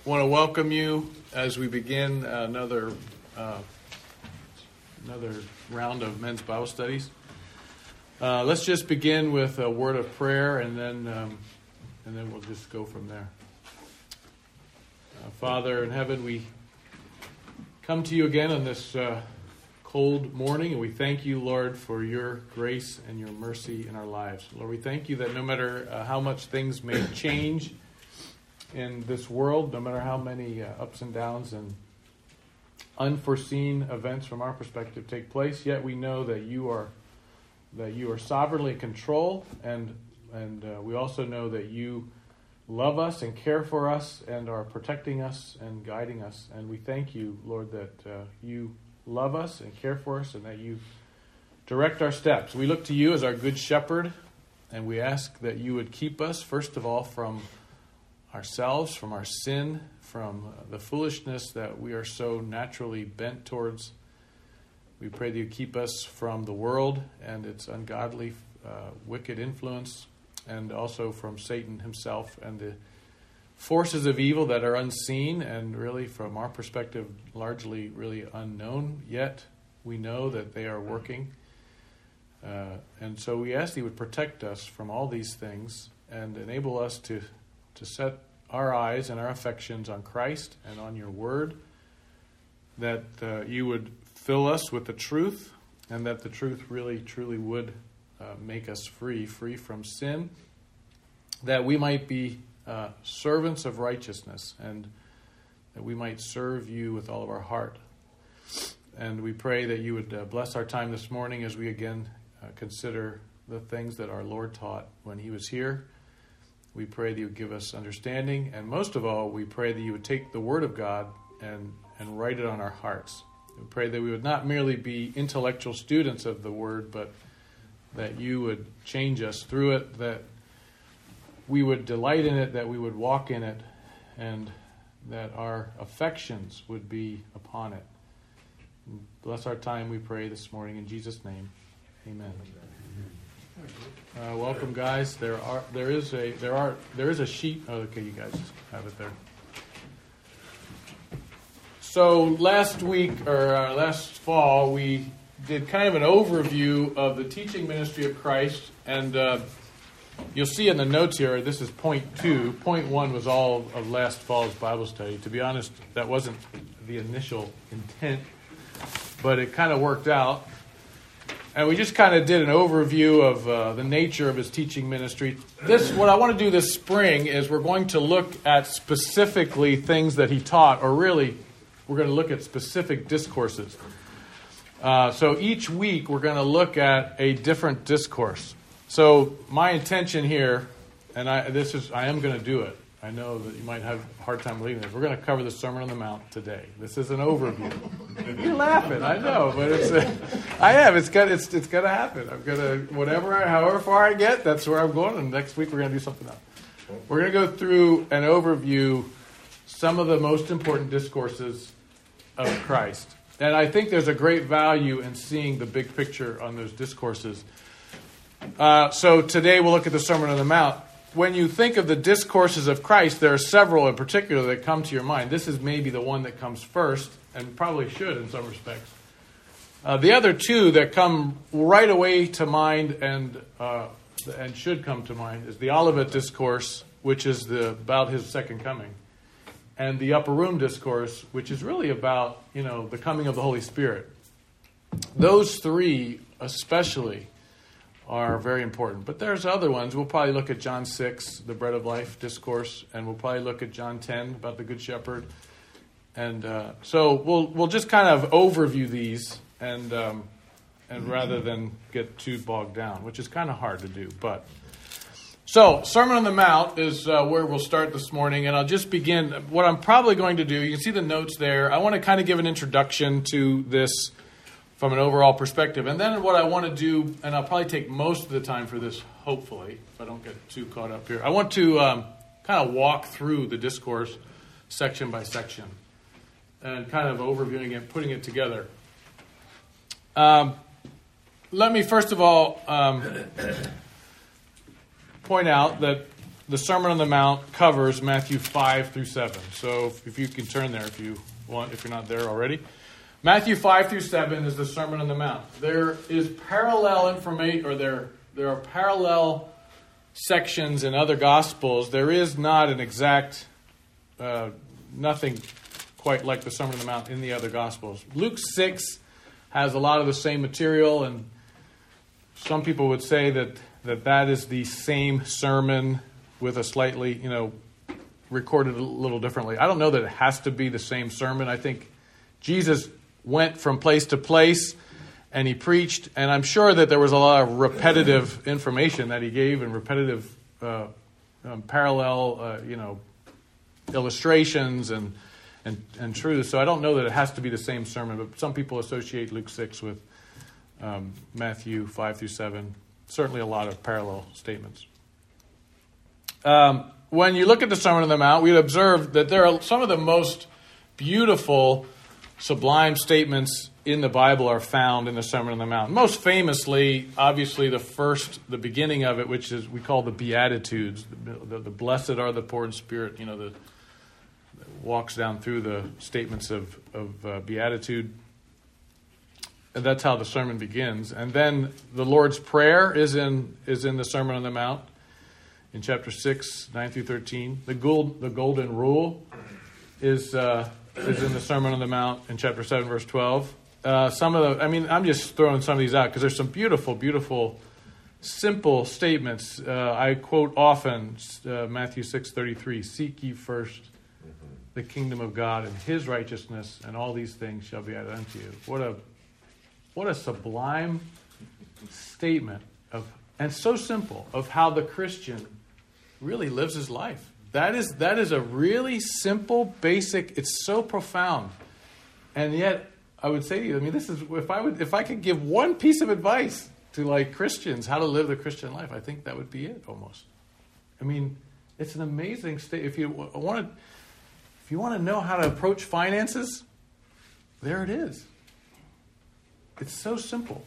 want to welcome you as we begin another round of men's Bible studies. Let's just begin with a word of prayer, and then we'll just go from there. Father in heaven, we come to you again on this cold morning, and we thank you, Lord, for your grace and your mercy in our lives. Lord, we thank you that no matter how much things may change in this world, no matter how many ups and downs and unforeseen events from our perspective take place, yet we know that you are sovereignly in control, and we also know that you love us and care for us and are protecting us and guiding us. And we thank you, Lord, that you love us and care for us, and that you direct our steps. We look to you as our good shepherd, and we ask that you would keep us, first of all, from ourselves, from our sin, from the foolishness that we are so naturally bent towards. We pray that you keep us from the world and its ungodly, wicked influence, and also from Satan himself and the forces of evil that are unseen and really, from our perspective, largely really unknown, yet we know that they are working. And so we ask that you would protect us from all these things and enable us to set our eyes and our affections on Christ and on your word, that you would fill us with the truth, and that the truth really, truly would make us free from sin, that we might be servants of righteousness, and that we might serve you with all of our heart. And we pray that you would bless our time this morning as we again consider the things that our Lord taught when he was here. We pray that you would give us understanding, and most of all, we pray that you would take the Word of God and write it on our hearts. We pray that we would not merely be intellectual students of the Word, but that you would change us through it, that we would delight in it, that we would walk in it, and that our affections would be upon it. Bless our time, we pray this morning in Jesus' name. Amen. Welcome, guys. There is a sheet. Oh, okay, you guys have it there. So last fall, we did kind of an overview of the teaching ministry of Christ, and you'll see in the notes here, this is point 2. Point 1 was all of last fall's Bible study. To be honest, that wasn't the initial intent, but it kind of worked out. And we just kind of did an overview of the nature of his teaching ministry. What I want to do this spring is we're going to look at specifically things that he taught, or really, we're going to look at specific discourses. So each week, we're going to look at a different discourse. So my intention here, and I am going to do it. I know that you might have a hard time believing this. We're going to cover the Sermon on the Mount today. This is an overview. You're laughing, I know, but It's going to happen. I'm going to however far I get, that's where I'm going. And next week we're going to do something else. We're going to go through and overview some of the most important discourses of Christ. And I think there's a great value in seeing the big picture on those discourses. So today we'll look at the Sermon on the Mount. When you think of the discourses of Christ, there are several in particular that come to your mind. This is maybe the one that comes first, and probably should in some respects. The other two that come right away to mind and should come to mind is the Olivet Discourse, which is about his second coming, and the Upper Room Discourse, which is really about the coming of the Holy Spirit. Those three especially are very important. But there's other ones. We'll probably look at John 6, the Bread of Life discourse, and we'll probably look at John 10 about the Good Shepherd. And so we'll just kind of overview these and rather than get too bogged down, which is kind of hard to do. So Sermon on the Mount is where we'll start this morning, and I'll just begin. What I'm probably going to do, you can see the notes there. I want to kind of give an introduction to this from an overall perspective. And then what I want to do, and I'll probably take most of the time for this, hopefully, if I don't get too caught up here. I want to kind of walk through the discourse section by section and kind of overviewing it, putting it together. Let me first of all point out that the Sermon on the Mount covers Matthew 5 through 7. So if you can turn there if you want, if you're not there already. Matthew 5 through 7 is the Sermon on the Mount. There is parallel information, or there are parallel sections in other Gospels. There is not an exact, nothing quite like the Sermon on the Mount in the other Gospels. Luke 6 has a lot of the same material, and some people would say that is the same sermon with a slightly, recorded a little differently. I don't know that it has to be the same sermon. I think Jesus went from place to place and he preached, and I'm sure that there was a lot of repetitive information that he gave and repetitive parallel, illustrations and truths. So I don't know that it has to be the same sermon, but some people associate Luke 6 with Matthew 5 through 7. Certainly a lot of parallel statements. When you look at the Sermon on the Mount, we'd observe that there are some of the most beautiful, sublime statements in the Bible are found in the Sermon on the Mount. Most famously, obviously, the beginning of it, which is we call the Beatitudes. The blessed are the poor in spirit, that walks down through the statements of Beatitude. And that's how the sermon begins. And then the Lord's Prayer is in the Sermon on the Mount in chapter 6, 9 through 13. The Golden Rule is in the Sermon on the Mount in chapter 7, verse 12. I'm just throwing some of these out because there's some beautiful, beautiful, simple statements. I quote often Matthew 6:33, "Seek ye first the kingdom of God and his righteousness, and all these things shall be added unto you." What a sublime statement and so simple of how the Christian really lives his life. That is a really simple, basic. It's so profound, and yet I would say to you, this is if I could give one piece of advice to Christians how to live the Christian life, I think that would be it almost. It's an amazing state. If you want to know how to approach finances, there it is. It's so simple.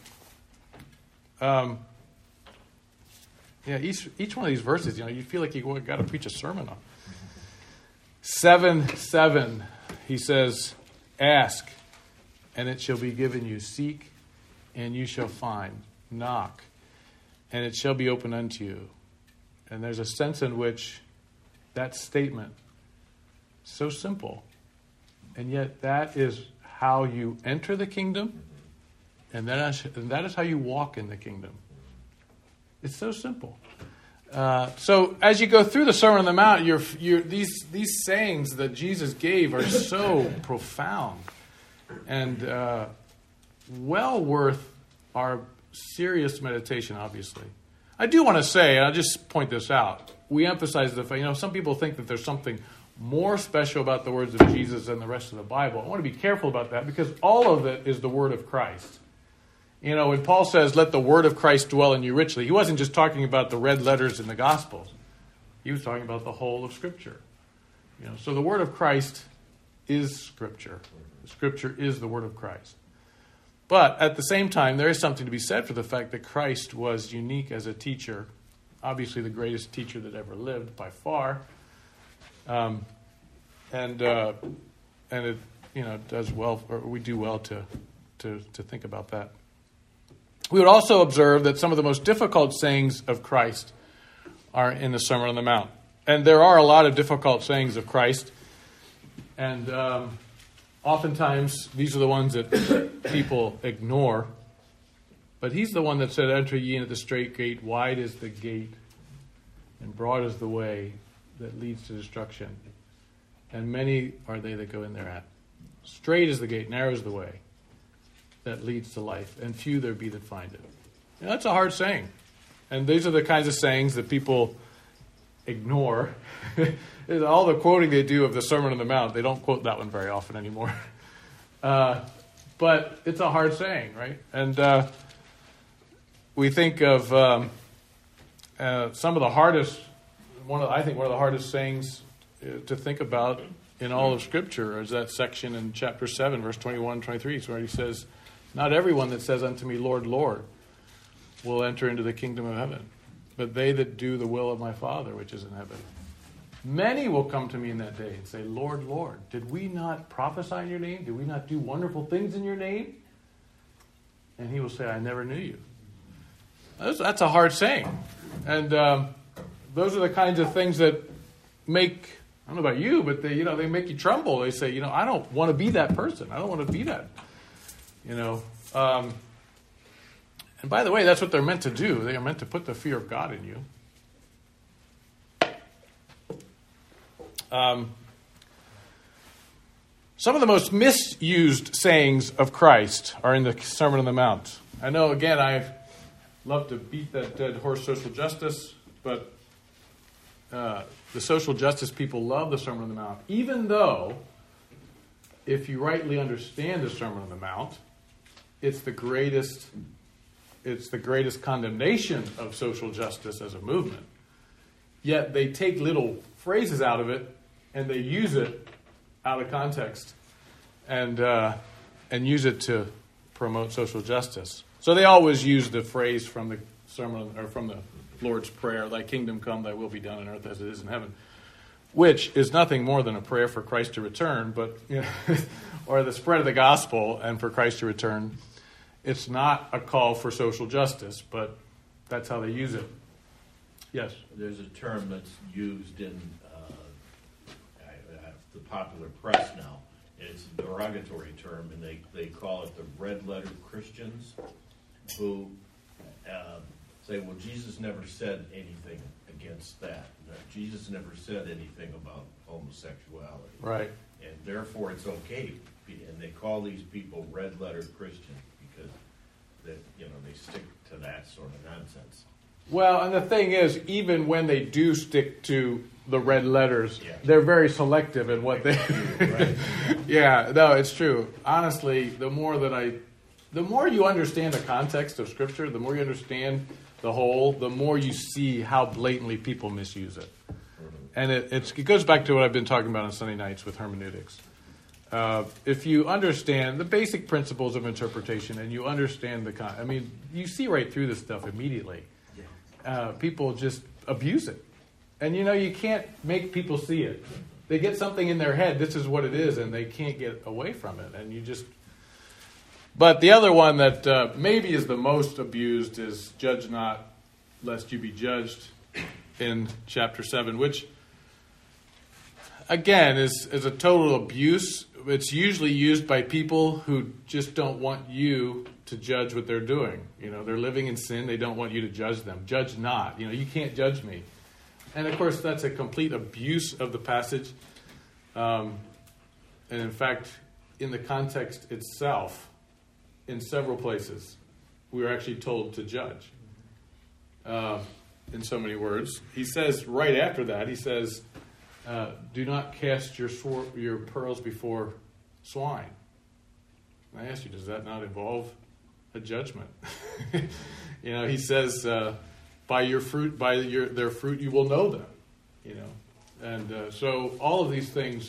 Each one of these verses, you feel like you got to preach a sermon on. 7:7, he says, "Ask, and it shall be given you. Seek, and you shall find. Knock, and it shall be opened unto you." And there's a sense in which that statement, so simple, and yet that is how you enter the kingdom, and that is how you walk in the kingdom. It's so simple. So as you go through the Sermon on the Mount, these sayings that Jesus gave are so profound and well worth our serious meditation, obviously. I do want to say, and I'll just point this out, we emphasize the fact, some people think that there's something more special about the words of Jesus than the rest of the Bible. I want to be careful about that because all of it is the word of Christ. When Paul says, "Let the word of Christ dwell in you richly," he wasn't just talking about the red letters in the Gospels. He was talking about the whole of Scripture. So the word of Christ is Scripture. Scripture is the word of Christ. But at the same time, there is something to be said for the fact that Christ was unique as a teacher, obviously the greatest teacher that ever lived by far. And it does well, or we do well to think about that. We would also observe that some of the most difficult sayings of Christ are in the Sermon on the Mount. And there are a lot of difficult sayings of Christ. And oftentimes, these are the ones that people ignore. But he's the one that said, "Enter ye into the straight gate. Wide is the gate, and broad is the way that leads to destruction. And many are they that go in thereat. Straight is the gate, narrow is the way that leads to life, and few there be that find it." That's a hard saying. And these are the kinds of sayings that people ignore. All the quoting they do of the Sermon on the Mount, they don't quote that one very often anymore. But it's a hard saying, right? And we think of some of the hardest, one of the hardest sayings to think about in all of Scripture is that section in chapter 7, verse 21, 23, where he says, "Not everyone that says unto me, Lord, Lord, will enter into the kingdom of heaven, but they that do the will of my Father which is in heaven. Many will come to me in that day and say, Lord, Lord, did we not prophesy in your name? Did we not do wonderful things in your name? And he will say, I never knew you. That's a hard saying. And those are the kinds of things that make, I don't know about you, but they make you tremble. They say, I don't want to be that person. I don't want to be that. And by the way, that's what they're meant to do. They are meant to put the fear of God in you. Some of the most misused sayings of Christ are in the Sermon on the Mount. I know, again, I love to beat that dead horse, social justice, but the social justice people love the Sermon on the Mount, even though, if you rightly understand the Sermon on the Mount, it's the greatest condemnation of social justice as a movement. Yet they take little phrases out of it and they use it out of context and use it to promote social justice. So they always use the phrase from the sermon or from the Lord's Prayer, "Thy kingdom come, thy will be done on earth as it is in heaven," which is nothing more than a prayer for Christ to return, but or the spread of the gospel and for Christ to return. It's not a call for social justice, but that's how they use it. Yes? There's a term that's used in the popular press now. It's a derogatory term, and they call it the red-letter Christians who say, well, Jesus never said anything against that. Jesus never said anything about homosexuality. Right. And therefore it's okay. And they call these people red-letter Christians because they stick to that sort of nonsense. Well, and the thing is, even when they do stick to the red letters, yeah, they're very selective in what they... Right. Yeah, no, it's true. Honestly, the more you understand the context of Scripture, the more you understand the whole, the more you see how blatantly people misuse it. And it goes back to what I've been talking about on Sunday nights with hermeneutics. If you understand the basic principles of interpretation and you understand you see right through this stuff immediately. People just abuse it. And you can't make people see it. They get something in their head, this is what it is, and they can't get away from it. And But the other one that maybe is the most abused is judge not, lest you be judged, in chapter 7, which, again, is a total abuse. It's usually used by people who just don't want you to judge what they're doing. They're living in sin. They don't want you to judge them. Judge not. You can't judge me. And, of course, that's a complete abuse of the passage. And, in fact, in the context itself, in several places, we are actually told to judge. In so many words. He says, right after that, he says, do not cast your pearls before swine. And I ask you, does that not involve a judgment? He says, by their fruit you will know them. And so all of these things,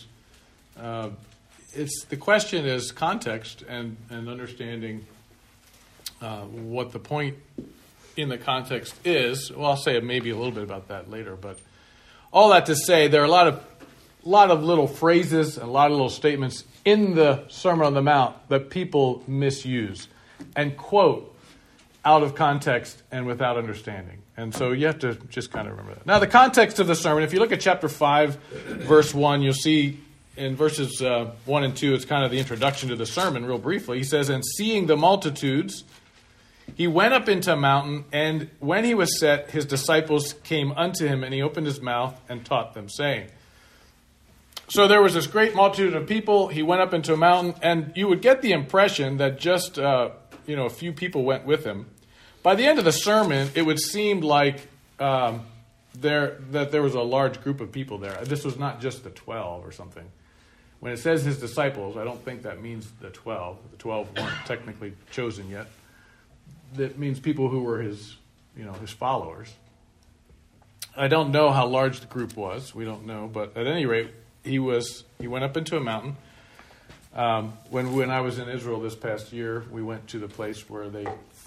the question is context and understanding what the point in the context is. Well, I'll say maybe a little bit about that later, but all that to say, there are a lot of little phrases and a lot of little statements in the Sermon on the Mount that people misuse and quote out of context and without understanding. And so you have to just kind of remember that. Now, the context of the sermon, if you look at chapter 5, verse 1, you'll see in verses 1 and 2, it's kind of the introduction to the sermon real briefly. He says, "And seeing the multitudes, he went up into a mountain, and when he was set, his disciples came unto him, and he opened his mouth and taught them, saying." So there was this great multitude of people. He went up into a mountain, and you would get the impression that just a few people went with him. By the end of the sermon, it would seem like there was a large group of people there. This was not just the 12 or something. When it says his disciples, I don't think that means the 12. The 12 weren't technically chosen yet. That means people who were his followers. I don't know how large the group was. We don't know, but at any rate, he went up into a mountain. When I was in Israel this past year, we went to the place where they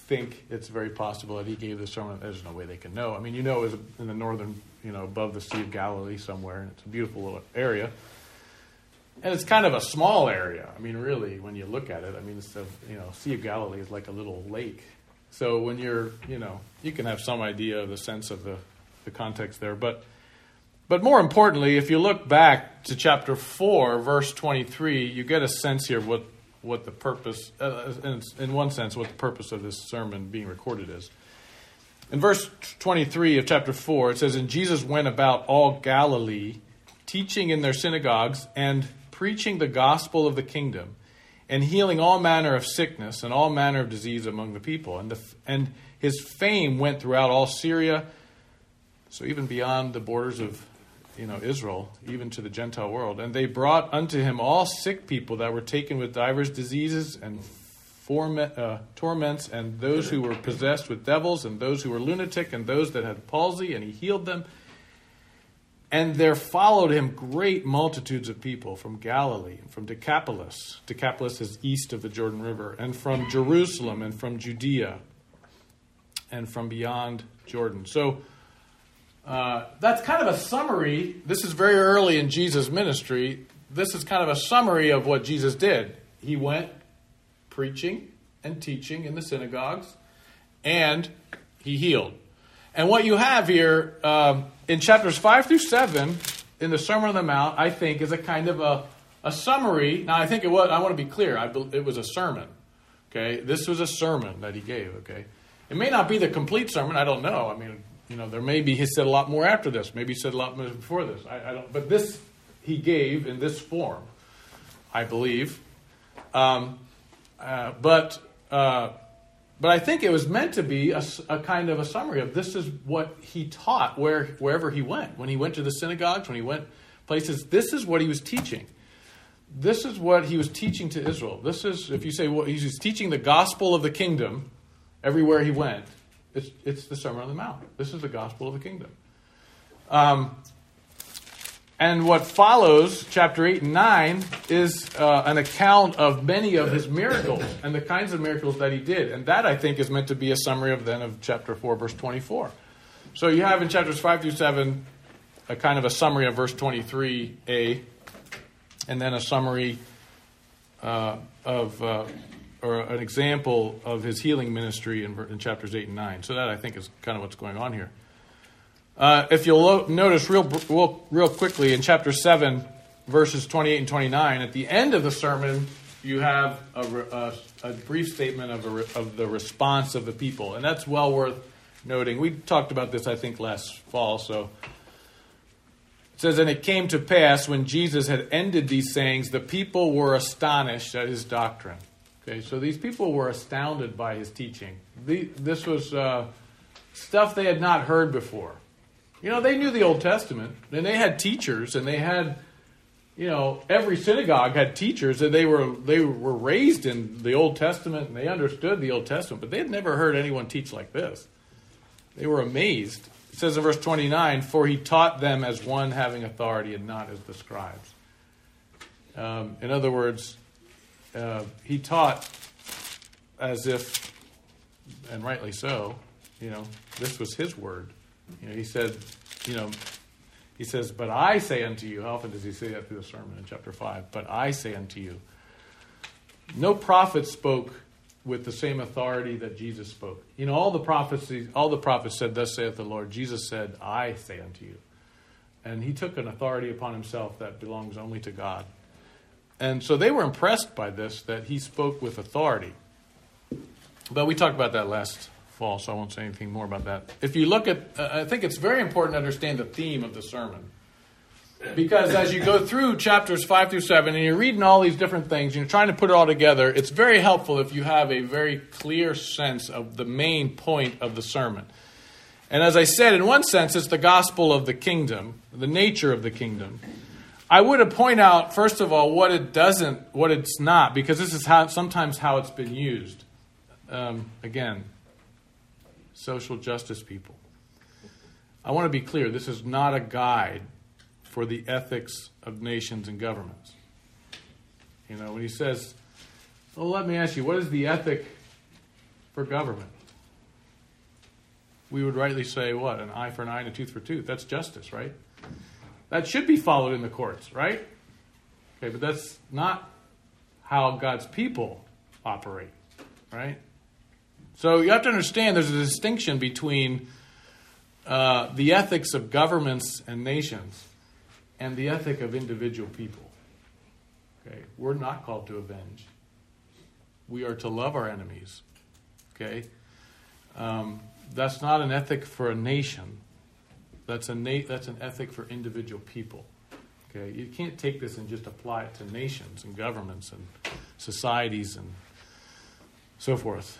think it's very possible that he gave the sermon. There's no way they can know. I mean, it was in the northern, above the Sea of Galilee somewhere, and it's a beautiful little area. And it's kind of a small area. I mean, really, when you look at it, it's Sea of Galilee is like a little lake. So when you're, you can have some idea of the sense of the context there. But more importantly, if you look back to chapter 4, verse 23, you get a sense here of what the purpose, in one sense, what the purpose of this sermon being recorded is. In verse 23 of chapter 4, it says, "And Jesus went about all Galilee, teaching in their synagogues and preaching the gospel of the kingdom, and healing all manner of sickness and all manner of disease among the people. And his fame went throughout all Syria," so even beyond the borders of Israel, even to the Gentile world. "And they brought unto him all sick people that were taken with divers diseases and torments, and those who were possessed with devils, and those who were lunatic, and those that had palsy, and he healed them. And there followed him great multitudes of people from Galilee, and from Decapolis. Decapolis is east of the Jordan River, and from Jerusalem, and from Judea, and from beyond Jordan." So that's kind of a summary. This is very early in Jesus' ministry. This is kind of a summary of what Jesus did. He went preaching and teaching in the synagogues, and he healed. And what you have here in chapters 5 through 7 in the Sermon on the Mount, I think, is a kind of a summary. Now, I think it was. I want to be clear. It was a sermon. Okay, this was a sermon that he gave. Okay, it may not be the complete sermon. I don't know. There may be he said a lot more after this. Maybe he said a lot more before this. I don't. But this he gave in this form, I believe. But I think it was meant to be a kind of a summary of this is what he taught wherever he went. When he went to the synagogues, when he went places, this is what he was teaching. This is what he was teaching to Israel. This is, if you say, well, he's teaching the gospel of the kingdom everywhere he went, it's the Sermon on the Mount. This is the gospel of the kingdom. And what follows, chapter 8 and 9, is an account of many of his miracles and the kinds of miracles that he did. And that, I think, is meant to be a summary of chapter 4, verse 24. So you have in chapters 5 through 7 a kind of a summary of verse 23a, and then a summary or an example of his healing ministry in chapters 8 and 9. So that, I think, is kind of what's going on here. If you'll notice real quickly in chapter 7, verses 28 and 29, at the end of the sermon, you have a brief statement of the response of the people. And that's well worth noting. We talked about this, I think, last fall. So it says, "And it came to pass when Jesus had ended these sayings, the people were astonished at his doctrine." Okay, so these people were astounded by his teaching. This was stuff they had not heard before. They knew the Old Testament, and they had teachers, and they had, every synagogue had teachers, and they were raised in the Old Testament, and they understood the Old Testament, but they had never heard anyone teach like this. They were amazed. It says in verse 29, "For he taught them as one having authority and not as the scribes." In other words, he taught as if, and rightly so, this was his word. He said, he says, "But I say unto you," how often does he say that through the sermon in chapter 5? "But I say unto you." No prophet spoke with the same authority that Jesus spoke. All the prophets said, "Thus saith the Lord." Jesus said, "I say unto you." And he took an authority upon himself that belongs only to God. And so they were impressed by this, that he spoke with authority. But we talked about that last fall, so I won't say anything more about that. If you look at, I think it's very important to understand the theme of the sermon. Because as you go through chapters 5 through 7, and you're reading all these different things, and you're trying to put it all together, it's very helpful if you have a very clear sense of the main point of the sermon. And as I said, in one sense, it's the gospel of the kingdom, the nature of the kingdom. I would point out, first of all, what it's not, because this is sometimes how it's been used. Again, social justice people. I want to be clear, this is not a guide for the ethics of nations and governments. When he says, well, let me ask you, what is the ethic for government? we would rightly say, what? An eye for an eye and a tooth for a tooth. That's justice, right? That should be followed in the courts, right? Okay, but that's not how God's people operate, right? So you have to understand there's a distinction between the ethics of governments and nations and the ethic of individual people. Okay, we're not called to avenge. We are to love our enemies. Okay, that's not an ethic for a nation. That's an ethic for individual people. Okay, you can't take this and just apply it to nations and governments and societies and so forth.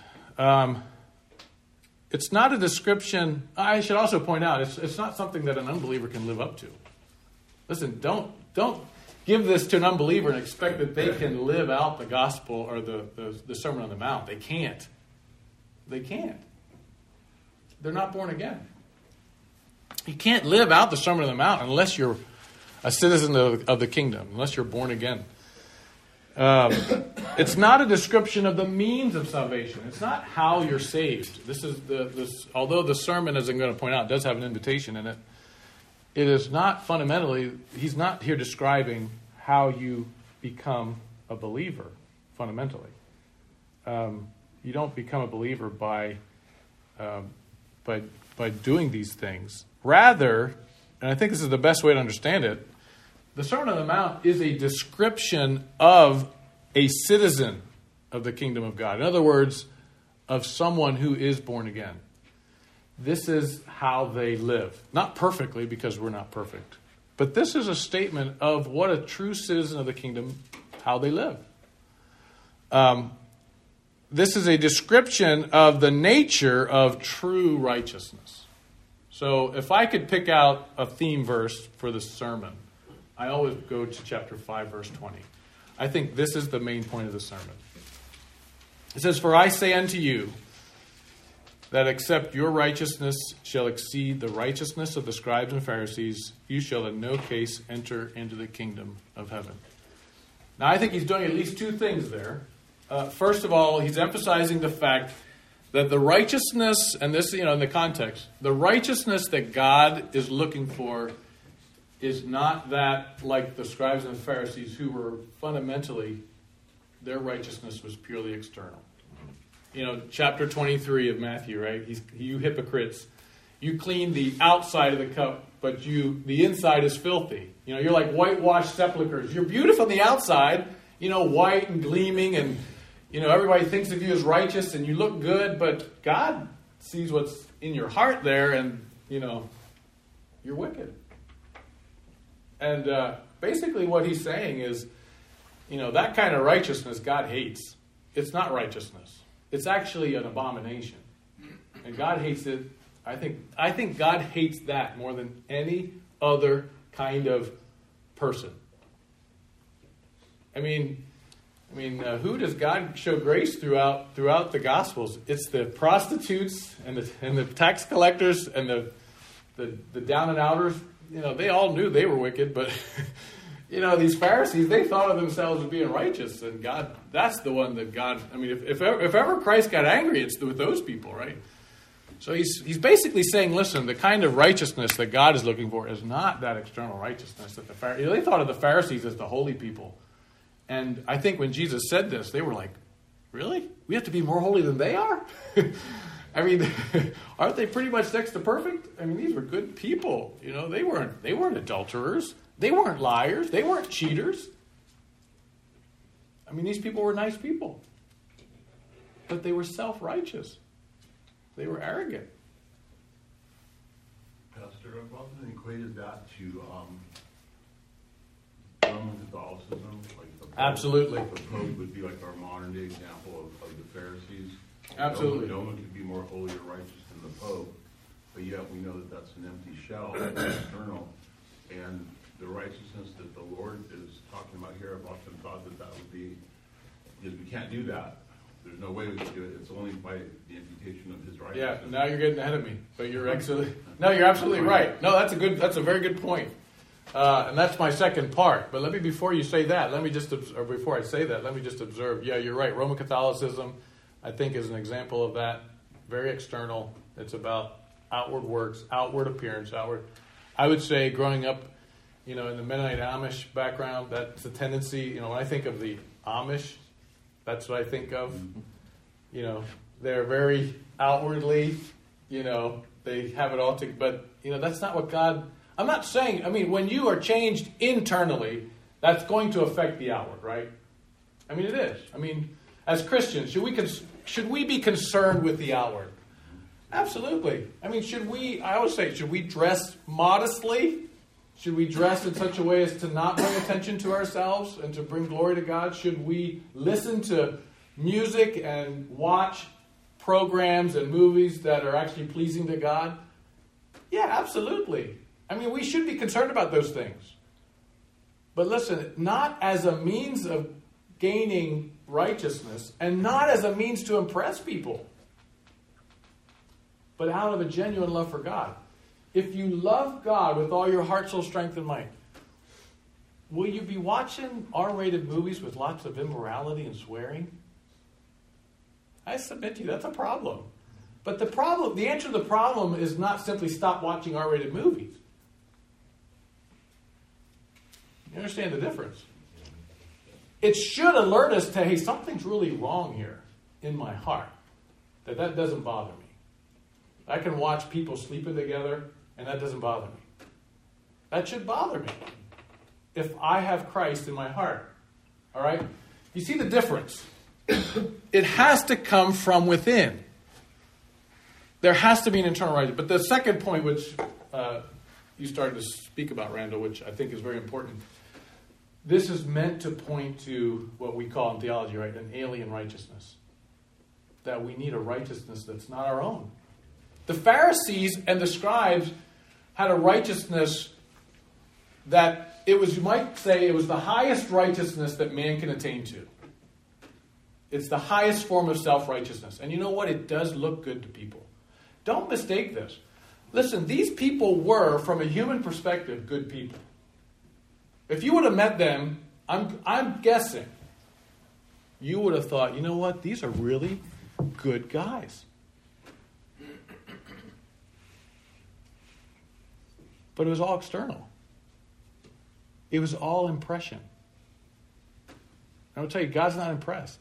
It's not a description. I should also point out it's not something that an unbeliever can live up to. Listen, don't give this to an unbeliever and expect that they can live out the gospel or the Sermon on the Mount. They can't. They can't. They're not born again. You can't live out the Sermon on the Mount unless you're a citizen of the kingdom, unless you're born again. It's not a description of the means of salvation. It's not how you're saved. Although the sermon, as I'm going to point out, does have an invitation in it, it is not fundamentally, he's not here describing how you become a believer, fundamentally. You don't become a believer by doing these things. Rather, and I think this is the best way to understand it, the Sermon on the Mount is a description of a citizen of the kingdom of God. In other words, of someone who is born again. This is how they live. Not perfectly, because we're not perfect. But this is a statement of what a true citizen of the kingdom, how they live. This is a description of the nature of true righteousness. So if I could pick out a theme verse for the sermon, I always go to chapter 5, verse 20. I think this is the main point of the sermon. It says, "For I say unto you, that except your righteousness shall exceed the righteousness of the scribes and Pharisees, you shall in no case enter into the kingdom of heaven." Now, I think he's doing at least two things there. First of all, he's emphasizing the fact that the righteousness, and this, in the context, the righteousness that God is looking for is not that like the scribes and the Pharisees, who were fundamentally, their righteousness was purely external. Chapter 23 of Matthew, right? You hypocrites, you clean the outside of the cup, but the inside is filthy. You're like whitewashed sepulchres. You're beautiful on the outside, white and gleaming, and everybody thinks of you as righteous, and you look good, but God sees what's in your heart there, and you're wicked. And basically what he's saying is, that kind of righteousness God hates. It's not righteousness. It's actually an abomination. And God hates it. I think God hates that more than any other kind of person. I mean, who does God show grace throughout the Gospels? It's the prostitutes and the tax collectors and the down and outers. They all knew they were wicked, but these Pharisees, they thought of themselves as being righteous, and God, that's the one that God, if ever Christ got angry, it's with those people, right? So he's basically saying, listen, the kind of righteousness that God is looking for is not that external righteousness that the Pharisees, they thought of the Pharisees as the holy people. And I think when Jesus said this, they were like, really? We have to be more holy than they are? Aren't they pretty much next to perfect? These were good people. They weren't adulterers. They weren't liars. They weren't cheaters. These people were nice people. But they were self-righteous. They were arrogant. Pastor, I've often equated that to Roman Catholicism. Absolutely. The Pope would be like our modern day example of the Pharisees. Absolutely. No one could be more holy or righteous than the Pope, but yet we know that that's an empty shell, it's external. And the righteousness that the Lord is talking about here, I've often thought that would be, because we can't do that. There's no way we can do it. It's only by the imputation of His righteousness. Yeah, now you're getting ahead of me, but you're absolutely right. No, that's a very good point. And that's my second part. But before I say that, let me just observe. Yeah, you're right. Roman Catholicism, I think, is an example of that. Very external. It's about outward works, outward appearance, outward. I would say growing up, in the Mennonite Amish background, that's a tendency. When I think of the Amish, that's what I think of. They're very outwardly, they have it all together. But, that's not what God... I'm not saying... when you are changed internally, that's going to affect the outward, right? It is. As Christians, should we be concerned with the outward? Absolutely. I always say, should we dress modestly? Should we dress in such a way as to not bring attention to ourselves and to bring glory to God? Should we listen to music and watch programs and movies that are actually pleasing to God? Yeah, absolutely. We should be concerned about those things. But listen, not as a means of gaining righteousness and not as a means to impress people, but out of a genuine love for God. If you love God with all your heart, soul, strength, and might, will you be watching R-rated movies with lots of immorality and swearing? I submit to you, that's a problem. But the answer to the problem is not simply stop watching R-rated movies. You understand the difference? It should alert us to, hey, something's really wrong here in my heart. That doesn't bother me. I can watch people sleeping together, and that doesn't bother me. That should bother me if I have Christ in my heart. All right? You see the difference? It has to come from within. There has to be an internal righteousness. But the second point, which you started to speak about, Randall, which I think is very important, this is meant to point to what we call in theology, right, an alien righteousness. That we need a righteousness that's not our own. The Pharisees and the scribes had a righteousness that you might say it was the highest righteousness that man can attain to. It's the highest form of self-righteousness. And you know what? It does look good to people. Don't mistake this. Listen, these people were, from a human perspective, good people. If you would have met them, I'm guessing, you would have thought, you know what? These are really good guys. But it was all external. It was all impression. I will tell you, God's not impressed.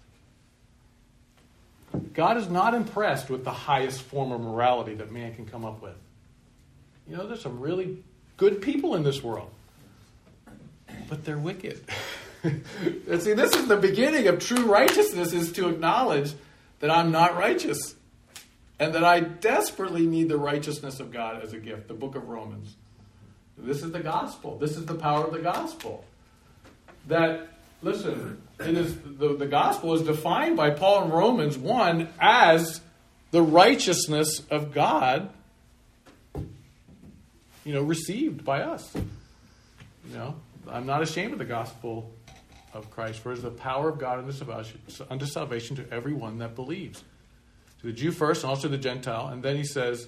God is not impressed with the highest form of morality that man can come up with. There's some really good people in this world. But they're wicked. See, this is the beginning of true righteousness, is to acknowledge that I'm not righteous. And that I desperately need the righteousness of God as a gift. The book of Romans. This is the gospel. This is the power of the gospel. That, listen, it is the gospel is defined by Paul in Romans 1 as the righteousness of God, received by us. I'm not ashamed of the gospel of Christ, for it is the power of God unto salvation to everyone that believes. To the Jew first, and also the Gentile. And then he says,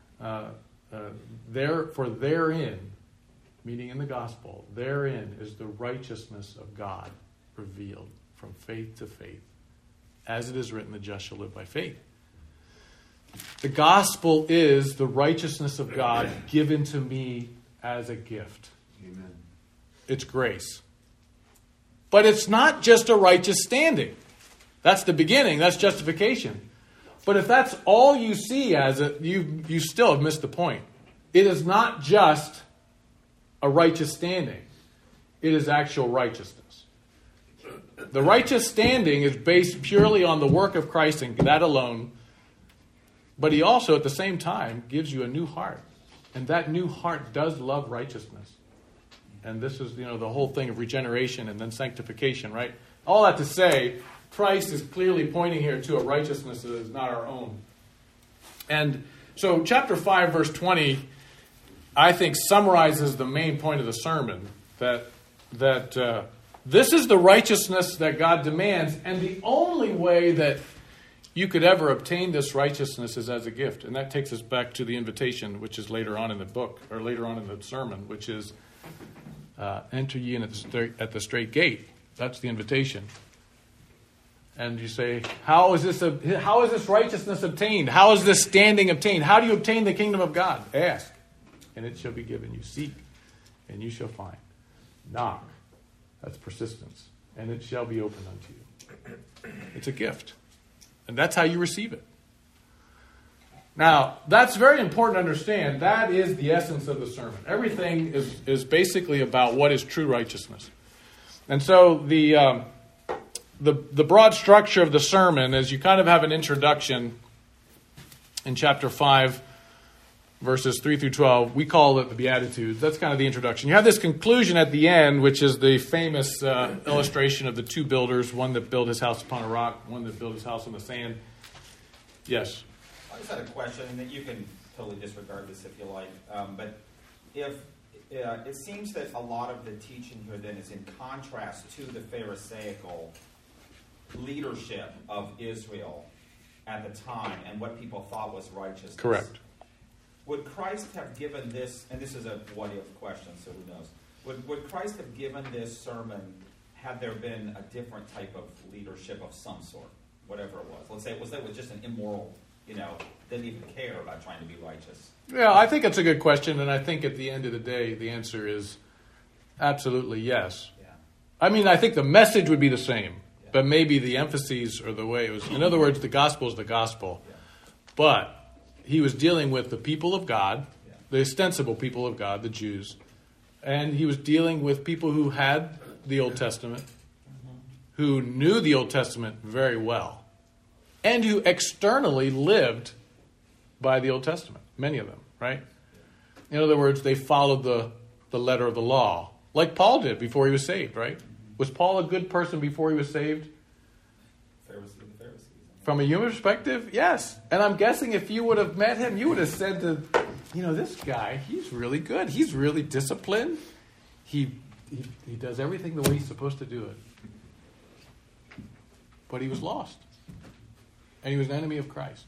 therein, meaning in the gospel, therein is the righteousness of God revealed from faith to faith. As it is written, the just shall live by faith. The gospel is the righteousness of God given to me as a gift. Amen. It's grace. But it's not just a righteous standing. That's the beginning. That's justification. But if that's all you see as it, you still have missed the point. It is not just a righteous standing. It is actual righteousness. The righteous standing is based purely on the work of Christ and that alone. But he also, at the same time, gives you a new heart. And that new heart does love righteousness. And this is, the whole thing of regeneration and then sanctification, right? All that to say, Christ is clearly pointing here to a righteousness that is not our own. And so chapter 5, verse 20, I think summarizes the main point of the sermon, that this is the righteousness that God demands, and the only way that you could ever obtain this righteousness is as a gift. And that takes us back to the invitation, which is later on in the book, or later on in the sermon, which is, enter ye in at the straight gate. That's the invitation. And you say, how is this righteousness obtained? How is this standing obtained? How do you obtain the kingdom of God? Ask, and it shall be given you. Seek, and you shall find. Knock, that's persistence, and it shall be opened unto you. It's a gift, and that's how you receive it. Now, that's very important to understand. That is the essence of the sermon. Everything is basically about what is true righteousness. And so the broad structure of the sermon is you kind of have an introduction in chapter 5, verses 3 through 12. We call it the Beatitudes. That's kind of the introduction. You have this conclusion at the end, which is the famous illustration of the two builders, one that built his house upon a rock, one that built his house on the sand. Yes? I just had a question, and that you can totally disregard this if you like. But if it seems that a lot of the teaching here then is in contrast to the Pharisaical leadership of Israel at the time and what people thought was righteousness. Correct. Would Christ have given this, and this is a what-if question, so who knows, would Christ have given this sermon had there been a different type of leadership of some sort, whatever it was? Let's say it was just an immoral, didn't even care about trying to be righteous. Yeah, I think it's a good question, and I think at the end of the day, the answer is absolutely yes. Yeah. I mean, I think the message would be the same, but maybe the emphases or the way it was. In other words, the gospel is the gospel. Yeah. But he was dealing with the people of God, the ostensible people of God, the Jews, and he was dealing with people who had the Old Testament, who knew the Old Testament very well, and who externally lived by the Old Testament. Many of them, right? In other words, they followed the letter of the law, like Paul did before he was saved, right? Was Paul a good person before he was saved? From a human perspective, yes. And I'm guessing if you would have met him, you would have said to, this guy, he's really good. He's really disciplined. He does everything the way he's supposed to do it. But he was lost. And he was an enemy of Christ.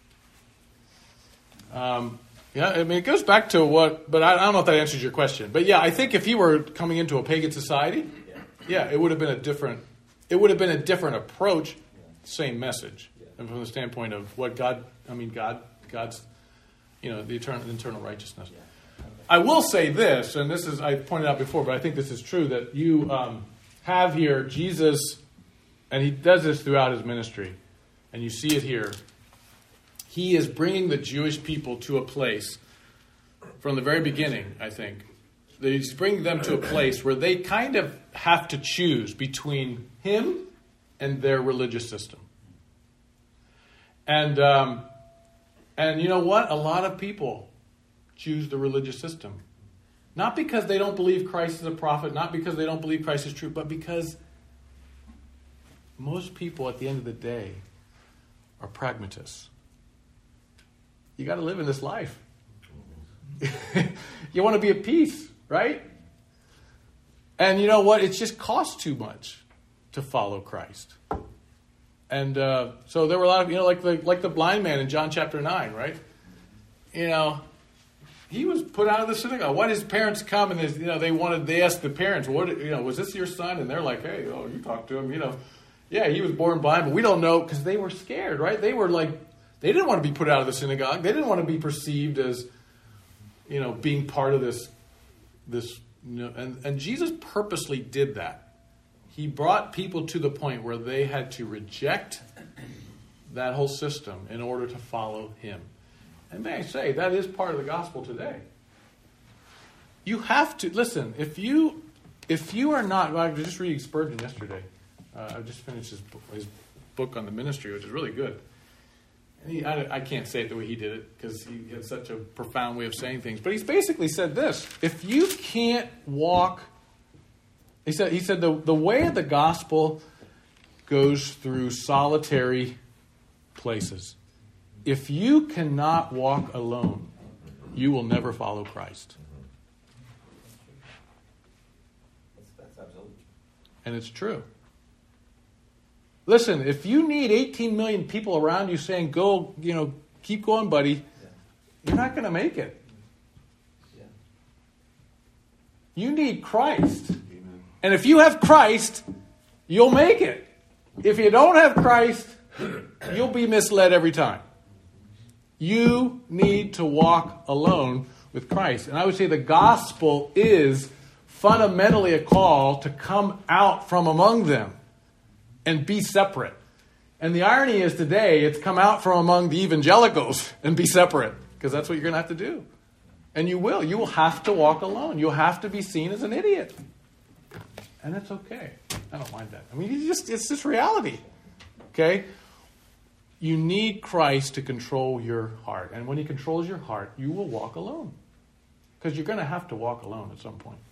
It goes back to but I don't know if that answers your question. But yeah, I think if he were coming into a pagan society, it would have been a different approach, same message. And from the standpoint of what God's, the internal righteousness. I will say this, and this is, I pointed out before, but I think this is true, that you have here Jesus, and he does this throughout his ministry, and you see it here. He is bringing the Jewish people to a place, from the very beginning, I think, that he's bringing them to a place where they kind of have to choose between him and their religious system. And you know what? A lot of people choose the religious system. Not because they don't believe Christ is a prophet, not because they don't believe Christ is true, but because most people at the end of the day are pragmatists. You got to live in this life. You want to be at peace, right? And you know what? It just costs too much to follow Christ. And so there were a lot of, like the blind man in John chapter 9, right? He was put out of the synagogue. Why did his parents come and they asked the parents, was this your son? And they're like, hey, you talk to him, Yeah, he was born blind, but we don't know, because they were scared, right? They were like, they didn't want to be put out of the synagogue. They didn't want to be perceived as, being part of this, and Jesus purposely did that. He brought people to the point where they had to reject that whole system in order to follow him. And may I say, that is part of the gospel today. You have to, listen, if you are not, I was just reading Spurgeon yesterday. I just finished his book on the ministry, which is really good. And I can't say it the way he did it, because he had such a profound way of saying things. But he's basically said this: if you can't walk, he said the way of the gospel goes through solitary places. If you cannot walk alone, you will never follow Christ. That's absolutely. And it's true. Listen, if you need 18 million people around you saying, go, keep going, buddy, you're not going to make it. Yeah. You need Christ. Amen. And if you have Christ, you'll make it. If you don't have Christ, you'll be misled every time. You need to walk alone with Christ. And I would say the gospel is fundamentally a call to come out from among them and be separate. And the irony is today, it's come out from among the evangelicals and be separate, because that's what you're going to have to do. And you will. You will have to walk alone. You'll have to be seen as an idiot. And that's okay. I don't mind that. I mean, it's just reality. Okay? You need Christ to control your heart. And when he controls your heart, you will walk alone. Because you're going to have to walk alone at some point.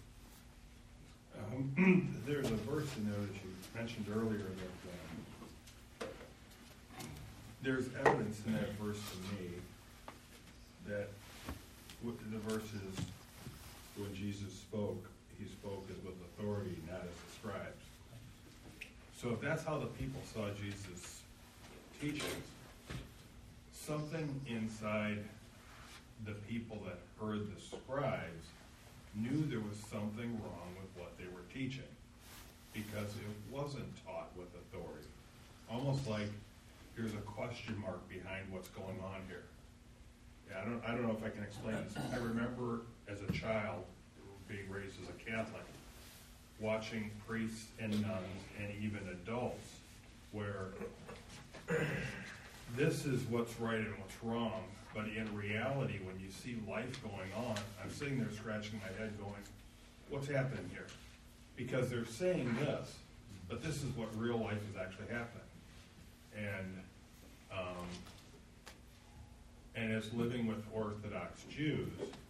There's a verse in there that you mentioned earlier that there's evidence in that verse to me that the verse is when Jesus spoke, he spoke as with authority, not as the scribes. So if that's how the people saw Jesus' teachings, something inside the people that heard the scribes knew there was something wrong with what they were teaching, because it wasn't taught with authority. Almost like there's a question mark behind what's going on here. Yeah, I don't know if I can explain this. I remember as a child, being raised as a Catholic, watching priests and nuns and even adults where this is what's right and what's wrong, but in reality, when you see life going on, I'm sitting there scratching my head going, what's happening here? Because they're saying this, but this is what real life is actually happening. And as living with Orthodox Jews,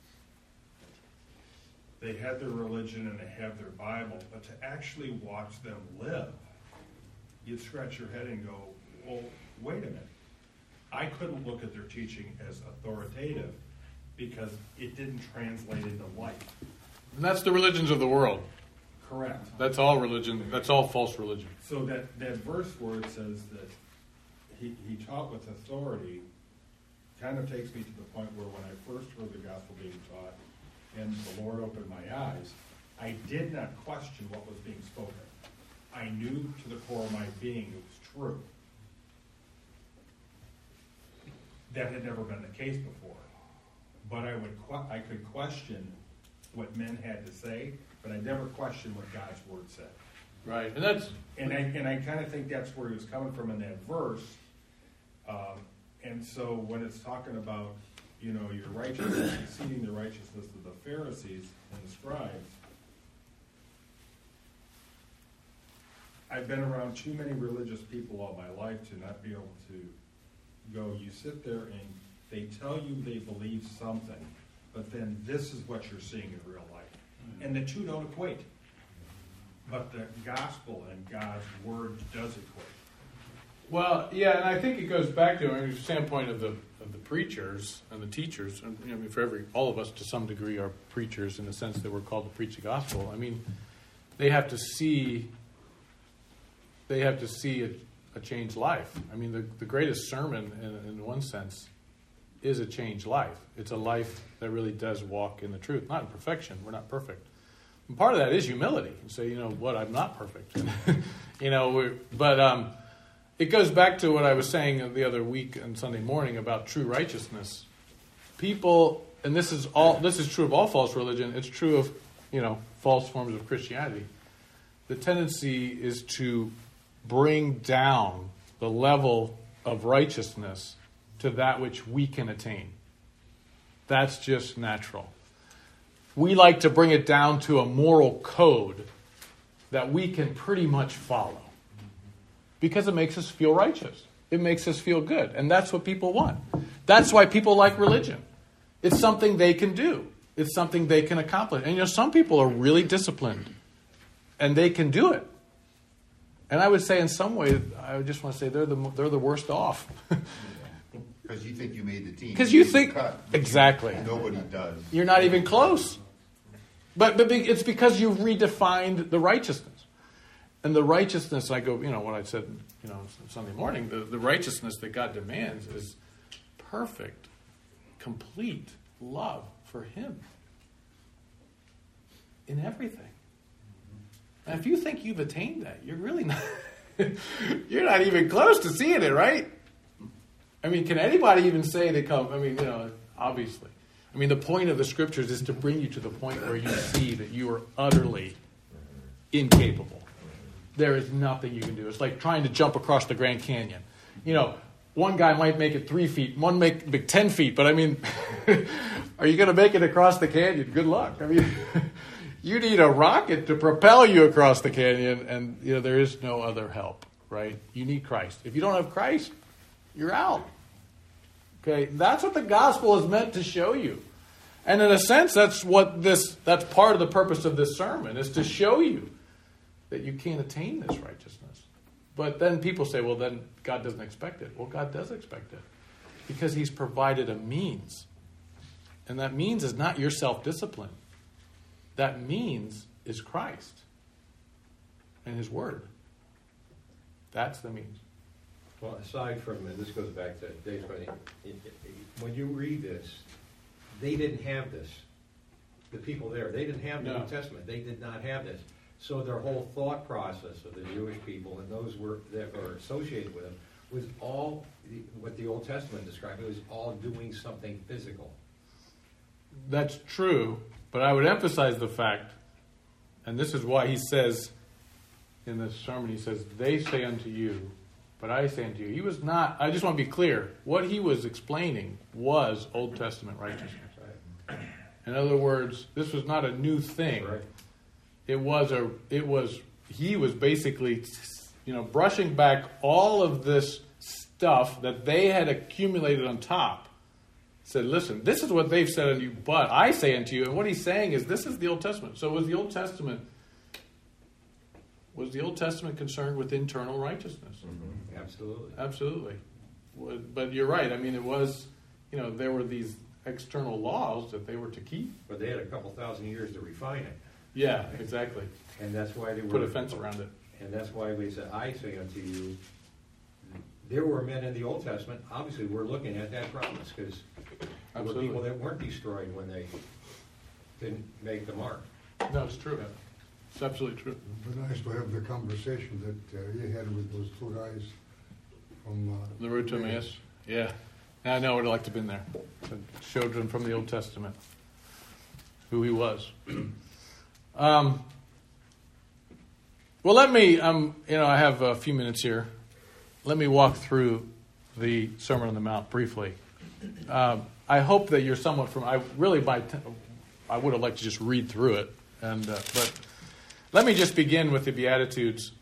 they had their religion and they have their Bible, but to actually watch them live, you'd scratch your head and go, well, wait a minute. I couldn't look at their teaching as authoritative because it didn't translate into life. And that's the religions of the world. Correct. That's all religion. That's all false religion. So that verse where it says that he taught with authority kind of takes me to the point where when I first heard the gospel being taught and the Lord opened my eyes, I did not question what was being spoken. I knew to the core of my being it was true. That had never been the case before. But I could question what men had to say, but I never questioned what God's word said. Right, and I kind of think that's where he was coming from in that verse. And so when it's talking about, your righteousness, exceeding the righteousness of the Pharisees and the scribes, I've been around too many religious people all my life to not be able to go, you sit there and they tell you they believe something, but then this is what you're seeing in real life. And the two don't equate. But the gospel and God's word does equate. Well, yeah, and I think it goes back to the standpoint of the preachers and the teachers. And, I mean, all of us to some degree are preachers in the sense that we're called to preach the gospel. I mean, they have to see a changed life. I mean, the greatest sermon, in one sense, is a changed life. It's a life that really does walk in the truth. Not in perfection. We're not perfect. And part of that is humility. And say, I'm not perfect. But it goes back to what I was saying the other week on Sunday morning about true righteousness. People, and this is true of all false religion. It's true of, false forms of Christianity. The tendency is to bring down the level of righteousness to that which we can attain. That's just natural. We like to bring it down to a moral code that we can pretty much follow because it makes us feel righteous. It makes us feel good. And that's what people want. That's why people like religion. It's something they can do. It's something they can accomplish. And some people are really disciplined and they can do it. And I would say in some ways, I would just want to say they're the worst off. Because you think you made the team. Because you think... Exactly. Nobody does. You're not even close. But it's because you've redefined the righteousness. And the righteousness, I go, what I said, Sunday morning, the righteousness that God demands is perfect, complete love for Him. In everything. And if you think you've attained that, you're really not. You're not even close to seeing it, right? I mean, can anybody even say they come? I mean, obviously. I mean, the point of the scriptures is to bring you to the point where you see that you are utterly incapable. There is nothing you can do. It's like trying to jump across the Grand Canyon. One guy might make it 3 feet, one make 10 feet, but I mean, are you going to make it across the canyon? Good luck. I mean, you need a rocket to propel you across the canyon, and there is no other help, right? You need Christ. If you don't have Christ, you're out. Okay, that's what the gospel is meant to show you. And in a sense, that's part of the purpose of this sermon, is to show you that you can't attain this righteousness. But then people say, well, then God doesn't expect it. Well, God does expect it, because he's provided a means. And that means is not your self-discipline. That means is Christ and his word. That's the means. Well, aside from, and this goes back to Dave's question, when you read this, they didn't have this. The people there, they didn't have the New Testament. They did not have this. So their whole thought process of the Jewish people and those that were associated with them was all what the Old Testament described. It was all doing something physical. That's true, but I would emphasize the fact, and this is why he says in this sermon, he says, they say unto you, but I say unto you. He was not, I just want to be clear, what he was explaining was Old Testament righteousness. Right. In other words, this was not a new thing. Right. He was basically, brushing back all of this stuff that they had accumulated on top. Said, listen, this is what they've said unto you, but I say unto you. And what he's saying is, this is the Old Testament. So was the Old Testament concerned with internal righteousness? Mm-hmm. Absolutely. Absolutely. But you're right. I mean, it was, there were these external laws that they were to keep. But they had a couple thousand years to refine it. Yeah, exactly. And that's why they Put a fence around it. And that's why we said, I say unto you, there were men in the Old Testament. Obviously, we're looking at that promise, because there were people that weren't destroyed when they didn't make the mark. No, it's true. It's absolutely true. But nice to have the conversation that you had with those two guys from the road to Emmaus. Yeah, I know. I'd like to have been there. The children from the Old Testament, who he was. Well, let me. I have a few minutes here. Let me walk through the Sermon on the Mount briefly. I hope that you're somewhat I would have liked to just read through it, but let me just begin with the Beatitudes.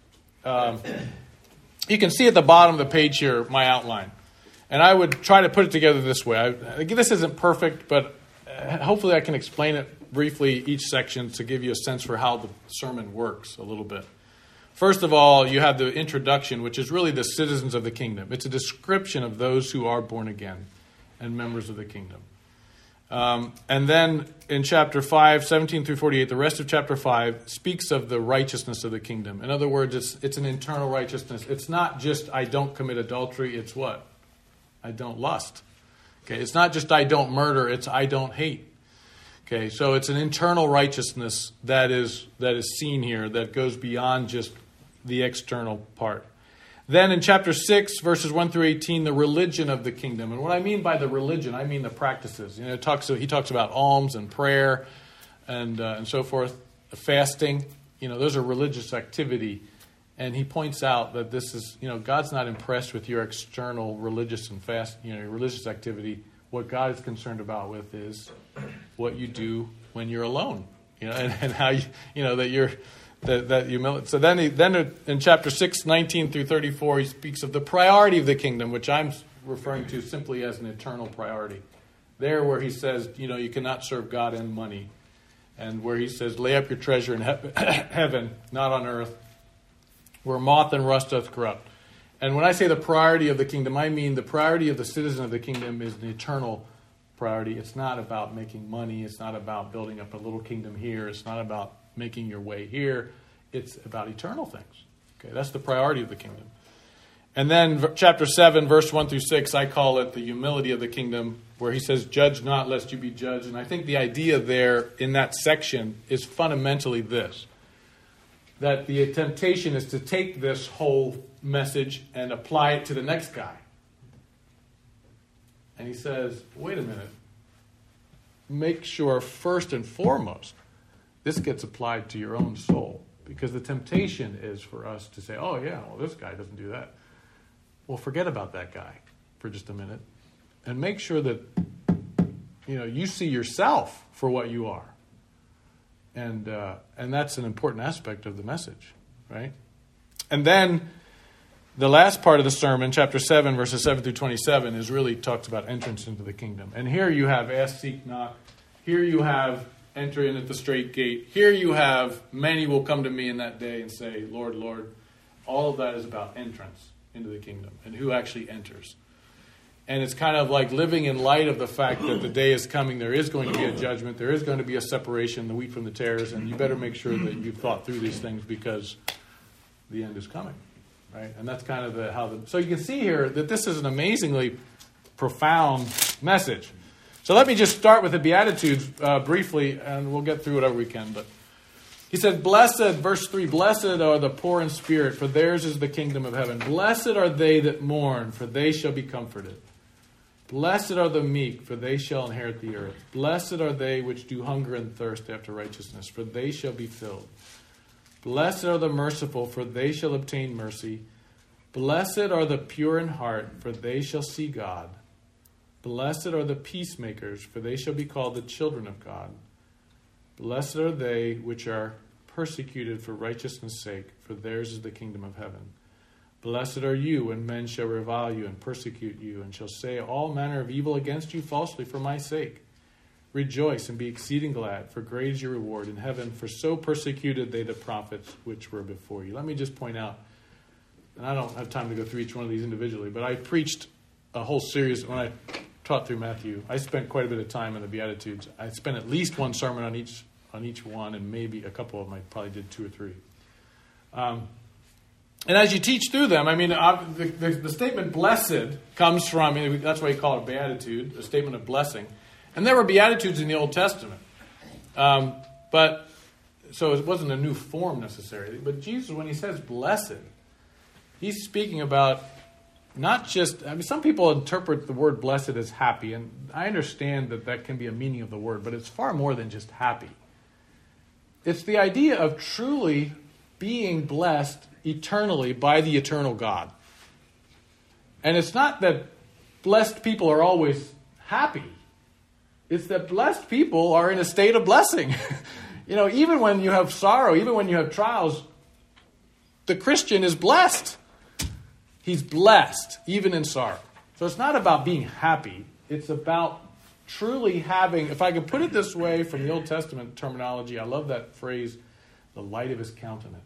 You can see at the bottom of the page here my outline, and I would try to put it together this way. This isn't perfect, but hopefully I can explain it briefly, each section, to give you a sense for how the sermon works a little bit. First of all, you have the introduction, which is really the citizens of the kingdom. It's a description of those who are born again and members of the kingdom. And then in chapter 5, 17 through 48, the rest of chapter 5 speaks of the righteousness of the kingdom. In other words, it's an internal righteousness. It's not just I don't commit adultery. It's what? I don't lust. Okay, it's not just I don't murder. It's I don't hate. Okay, so it's an internal righteousness that is seen here that goes beyond just the external part. Then in chapter 6, verses 1 through 18, the religion of the kingdom. And what I mean by the religion, I mean the practices. He talks about alms and prayer and so forth, fasting. Those are religious activity. And he points out that this is, God's not impressed with your external religious and religious activity. What God is concerned about with is what you do when you're alone, and how that you're that humility. So then in chapter 6, 19 through 34, he speaks of the priority of the kingdom, which I'm referring to simply as an eternal priority. There, where he says, you cannot serve God and money, and where he says, lay up your treasure in heaven, not on earth, where moth and rust doth corrupt. And when I say the priority of the kingdom, I mean the priority of the citizen of the kingdom is an eternal priority. It's not about making money. It's not about building up a little kingdom here. It's not about making your way here. It's about eternal things. Okay, that's the priority of the kingdom. And then chapter 7, verse 1 through 6, I call it the humility of the kingdom, where he says, judge not lest you be judged. And I think the idea there in that section is fundamentally this. that the temptation is to take this whole message and apply it to the next guy. And he says, wait a minute. Make sure first and foremost this gets applied to your own soul. Because the temptation is for us to say, oh yeah, well this guy doesn't do that. Well, forget about that guy for just a minute. And make sure that you see yourself for what you are. And that's an important aspect of the message, right? And then the last part of the sermon, chapter 7, verses 7 through 27, is really talks about entrance into the kingdom. And here you have ask, seek, knock. Here you have enter in at the straight gate. Here you have many will come to me in that day and say, Lord, Lord. All of that is about entrance into the kingdom and who actually enters. And it's kind of like living in light of the fact that the day is coming. There is going to be a judgment. There is going to be a separation, the wheat from the tares. And you better make sure that you've thought through these things because the end is coming. Right? And that's kind of so you can see here that this is an amazingly profound message. So let me just start with the Beatitudes briefly, and we'll get through whatever we can. But he said, blessed, verse 3, blessed are the poor in spirit, for theirs is the kingdom of heaven. Blessed are they that mourn, for they shall be comforted. Blessed are the meek, for they shall inherit the earth. Blessed are they which do hunger and thirst after righteousness, for they shall be filled. Blessed are the merciful, for they shall obtain mercy. Blessed are the pure in heart, for they shall see God. Blessed are the peacemakers, for they shall be called the children of God. Blessed are they which are persecuted for righteousness' sake, for theirs is the kingdom of heaven. Blessed are you when men shall revile you and persecute you, and shall say all manner of evil against you falsely for my sake. Rejoice and be exceeding glad, for great is your reward in heaven, for so persecuted they the prophets which were before you. Let me just point out, and I don't have time to go through each one of these individually, but I preached a whole series when I taught through Matthew. I spent quite a bit of time in the Beatitudes. I spent at least one sermon on each one, and maybe a couple of them I probably did 2 or 3. And as you teach through them, I mean, the statement blessed comes from, that's why you call it a beatitude, a statement of blessing. And there were beatitudes in the Old Testament. But so it wasn't a new form necessarily. But Jesus, when he says blessed, he's speaking about not just, some people interpret the word blessed as happy. And I understand that can be a meaning of the word, but it's far more than just happy. It's the idea of truly being blessed eternally by the eternal God. And it's not that blessed people are always happy. It's that blessed people are in a state of blessing. Even when you have sorrow, even when you have trials, the Christian is blessed. He's blessed, even in sorrow. So it's not about being happy. It's about truly having, if I could put it this way from the Old Testament terminology, I love that phrase, the light of his countenance.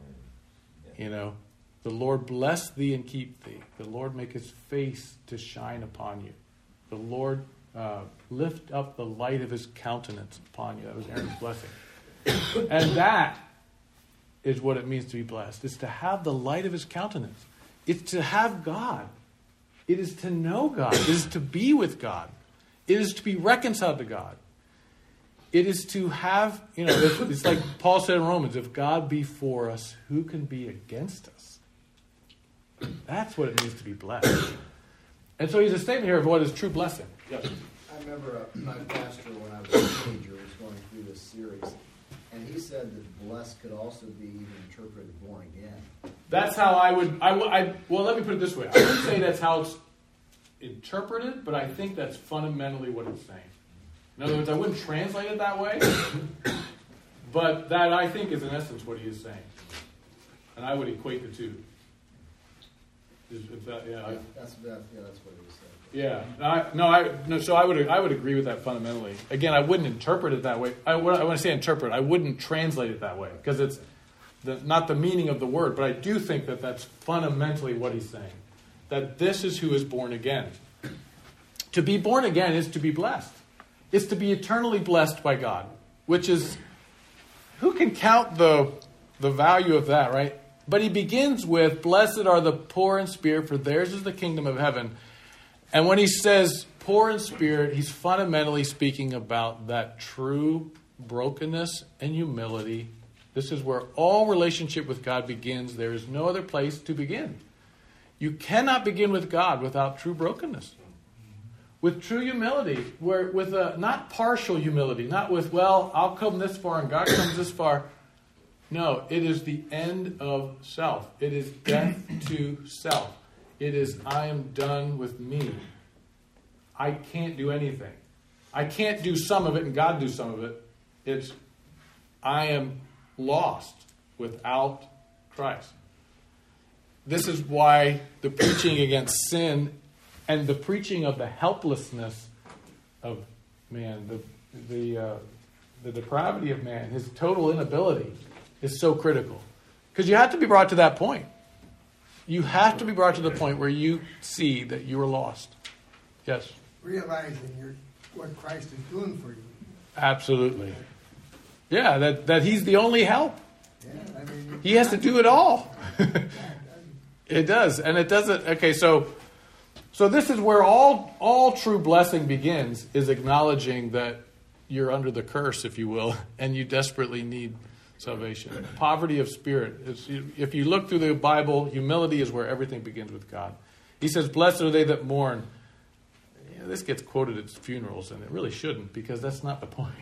The Lord bless thee and keep thee. The Lord make his face to shine upon you. The Lord lift up the light of his countenance upon you. That was Aaron's blessing. And that is what it means to be blessed. It's to have the light of his countenance. It's to have God. It is to know God. It is to be with God. It is to be reconciled to God. It is to have, it's like Paul said in Romans, if God be for us, who can be against us? That's what it means to be blessed. And so he's a statement here of what is true blessing. Yes. I remember my pastor when I was a teenager was going through this series, and he said that blessed could also be even interpreted born again. That's how I would, well, let me put it this way. I wouldn't say that's how it's interpreted, but I think that's fundamentally what it's saying. In other words, I wouldn't translate it that way, but that I think is in essence what he is saying. And I would equate the two. That's what he said. So I would agree with that fundamentally. Again, I wouldn't interpret it that way. When I say interpret, I wouldn't translate it that way because it's not the meaning of the word. But I do think that that's fundamentally what he's saying. That this is who is born again. To be born again is to be blessed. It's to be eternally blessed by God, which is, who can count the value of that, right? But he begins with, blessed are the poor in spirit, for theirs is the kingdom of heaven. And when he says poor in spirit, he's fundamentally speaking about that true brokenness and humility This is where all relationship with God begins. There is no other place to begin. You cannot begin with God without true brokenness. With true humility, with not partial humility, not with, well, I'll come this far and God comes this far. No, it is the end of self. It is death to self. It is, I am done with me. I can't do anything. I can't do some of it and God do some of it. It's, I am lost without Christ. This is why the preaching against sin and the preaching of the helplessness of man, the depravity of man, his total inability is so critical. Because you have to be brought to that point. You have to be brought to the point where you see that you are lost. Yes? Realizing what Christ is doing for you. Absolutely. Yeah, that he's the only help. Yeah, I mean, he has to do it all. It does. And it doesn't. Okay, so this is where all true blessing begins, is acknowledging that you're under the curse, if you will, and you desperately need salvation. Poverty of spirit. If you look through the Bible, humility is where everything begins with God. He says, blessed are they that mourn. This gets quoted at funerals, and it really shouldn't, because that's not the point.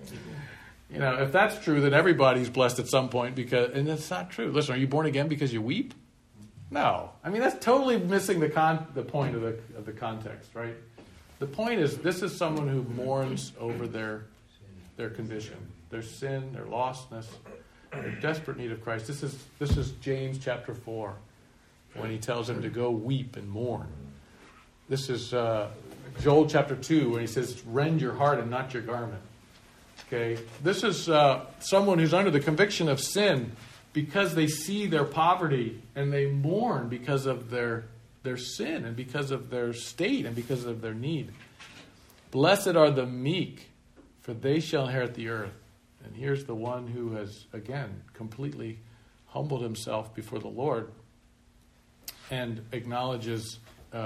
If that's true, then everybody's blessed at some point, and that's not true. Listen, are you born again because you weep? No. I mean, that's totally missing the point of the context, right? The point is, this is someone who mourns over their condition, their sin, their lostness, their desperate need of Christ. This is James chapter 4, when he tells them to go weep and mourn. This is Joel chapter 2, when he says, rend your heart and not your garment. Okay, this is someone who's under the conviction of sin because they see their poverty and they mourn because of their sin and because of their state and because of their need. Blessed are the meek, for they shall inherit the earth. And here's the one who has, again, completely humbled himself before the Lord and acknowledges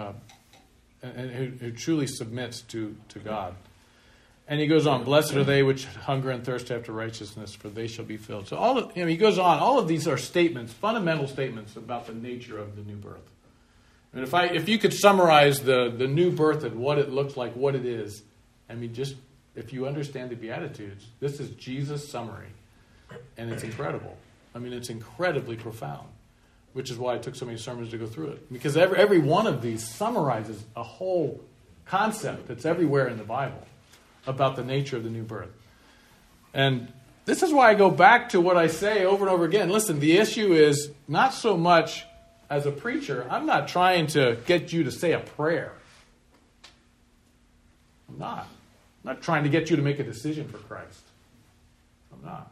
and who truly submits to God. And he goes on, blessed are they which hunger and thirst after righteousness, for they shall be filled. So he goes on. All of these are statements, fundamental statements about the nature of the new birth. And if you could summarize the new birth and what it looks like, what it is, I mean, just if you understand the Beatitudes, this is Jesus' summary, and it's incredible. I mean, it's incredibly profound, which is why I took so many sermons to go through it, because every one of these summarizes a whole concept that's everywhere in the Bible about the nature of the new birth. And this is why I go back to what I say over and over again. Listen, the issue is not so much as a preacher, I'm not trying to get you to say a prayer. I'm not trying to get you to make a decision for Christ. I'm not.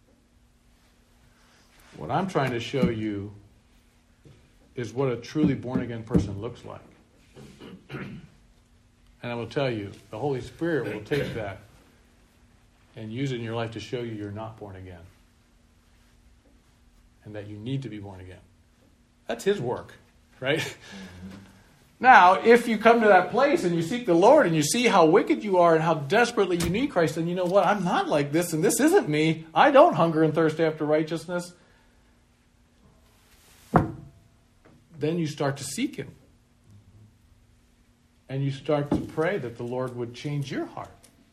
What I'm trying to show you is what a truly born-again person looks like. And I will tell you, the Holy Spirit will take that and use it in your life to show you you're not born again. And that you need to be born again. That's His work, right? Mm-hmm. Now, if you come to that place and you seek the Lord and you see how wicked you are and how desperately you need Christ, then you know what? I'm not like this and this isn't me. I don't hunger and thirst after righteousness. Then you start to seek Him. And you start to pray that the Lord would change your heart.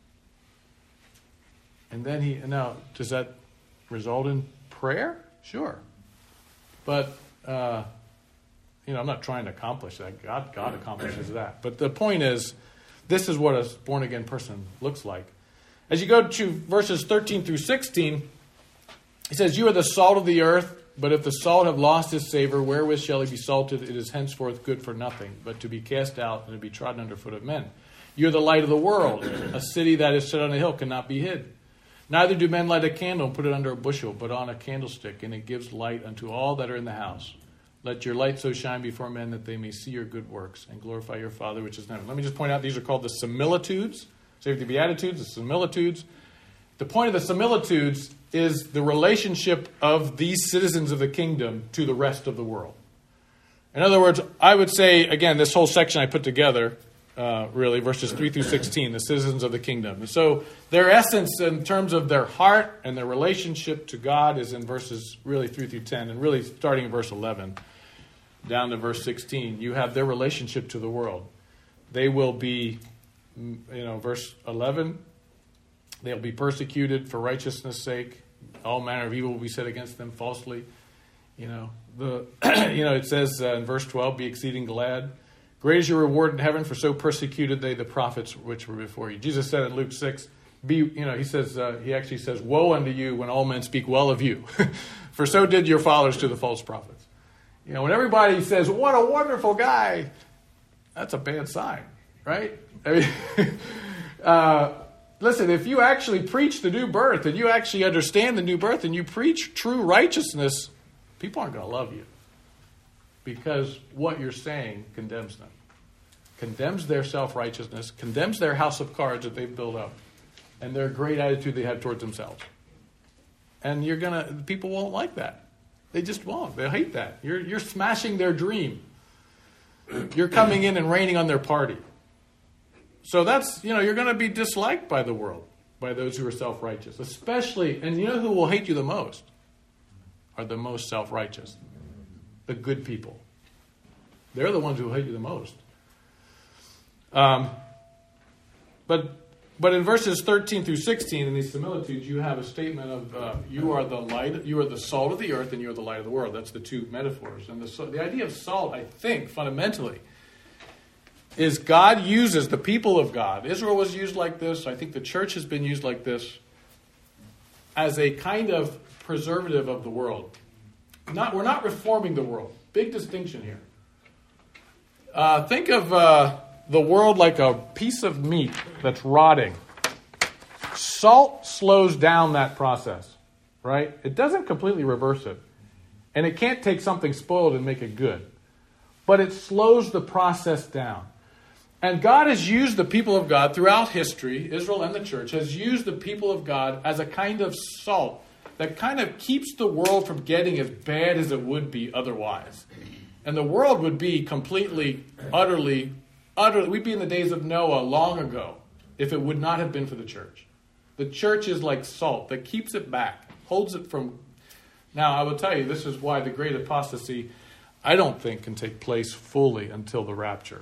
And then now, does that result in prayer? Sure. But, I'm not trying to accomplish that. God accomplishes that. But the point is, this is what a born-again person looks like. As you go to verses 13 through 16, he says, you are the salt of the earth, but if the salt have lost his savor, wherewith shall he be salted? It is henceforth good for nothing, but to be cast out and to be trodden under foot of men. You are the light of the world. A city that is set on a hill cannot be hid. Neither do men light a candle and put it under a bushel, but on a candlestick, and it gives light unto all that are in the house. Let your light so shine before men that they may see your good works and glorify your Father which is in heaven. Let me just point out, these are called the similitudes. So you have the Beatitudes, the similitudes. The point of the similitudes is the relationship of these citizens of the kingdom to the rest of the world. In other words, I would say, again, this whole section I put together, really, verses 3 through 16, the citizens of the kingdom. And so their essence in terms of their heart and their relationship to God is in verses really 3 through 10, and really starting in verse 11 down to verse 16. You have their relationship to the world. They will be, verse 11, they'll be persecuted for righteousness' sake. All manner of evil will be said against them falsely. It says in verse 12, be exceeding glad. Great is your reward in heaven, for so persecuted they the prophets which were before you. Jesus said in Luke 6, he actually says, woe unto you when all men speak well of you, for so did your fathers to the false prophets. When everybody says, what a wonderful guy, that's a bad sign, right? I mean, listen, if you actually preach the new birth and you actually understand the new birth and you preach true righteousness, people aren't going to love you because what you're saying condemns them, condemns their self-righteousness, condemns their house of cards that they've built up, and their great attitude they have towards themselves. And people won't like that. They just won't. They'll hate that. You're smashing their dream. You're coming in and raining on their party. So that's, you're going to be disliked by the world, by those who are self-righteous. Especially, and you know who will hate you the most? Are the most self-righteous. The good people. They're the ones who hate you the most. But in verses 13 through 16, in these similitudes, you have a statement of you are the light, you are the salt of the earth, and you are the light of the world. That's the two metaphors. And the idea of salt, I think, fundamentally, is God uses the people of God. Israel was used like this. I think the church has been used like this as a kind of preservative of the world. We're not reforming the world. Big distinction here. Think of the world like a piece of meat that's rotting. Salt slows down that process, right? It doesn't completely reverse it. And it can't take something spoiled and make it good. But it slows the process down. And God has used the people of God throughout history, Israel and the church, has used the people of God as a kind of salt that kind of keeps the world from getting as bad as it would be otherwise. And the world would be completely, utterly, we'd be in the days of Noah long ago if it would not have been for the church. The church is like salt that keeps it back, holds it from... Now, I will tell you, this is why the great apostasy, I don't think, can take place fully until the rapture.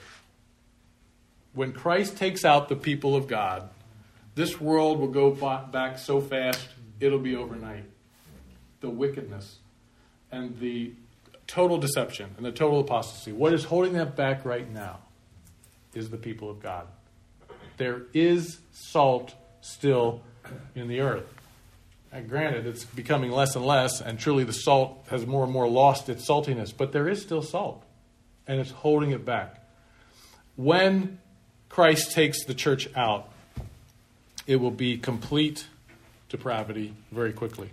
When Christ takes out the people of God, this world will go back so fast, it'll be overnight. The wickedness and the total deception and the total apostasy. What is holding that back right now is the people of God. There is salt still in the earth. And granted, it's becoming less and less, and truly the salt has more and more lost its saltiness, but there is still salt, and it's holding it back. When Christ takes the church out, it will be complete depravity very quickly.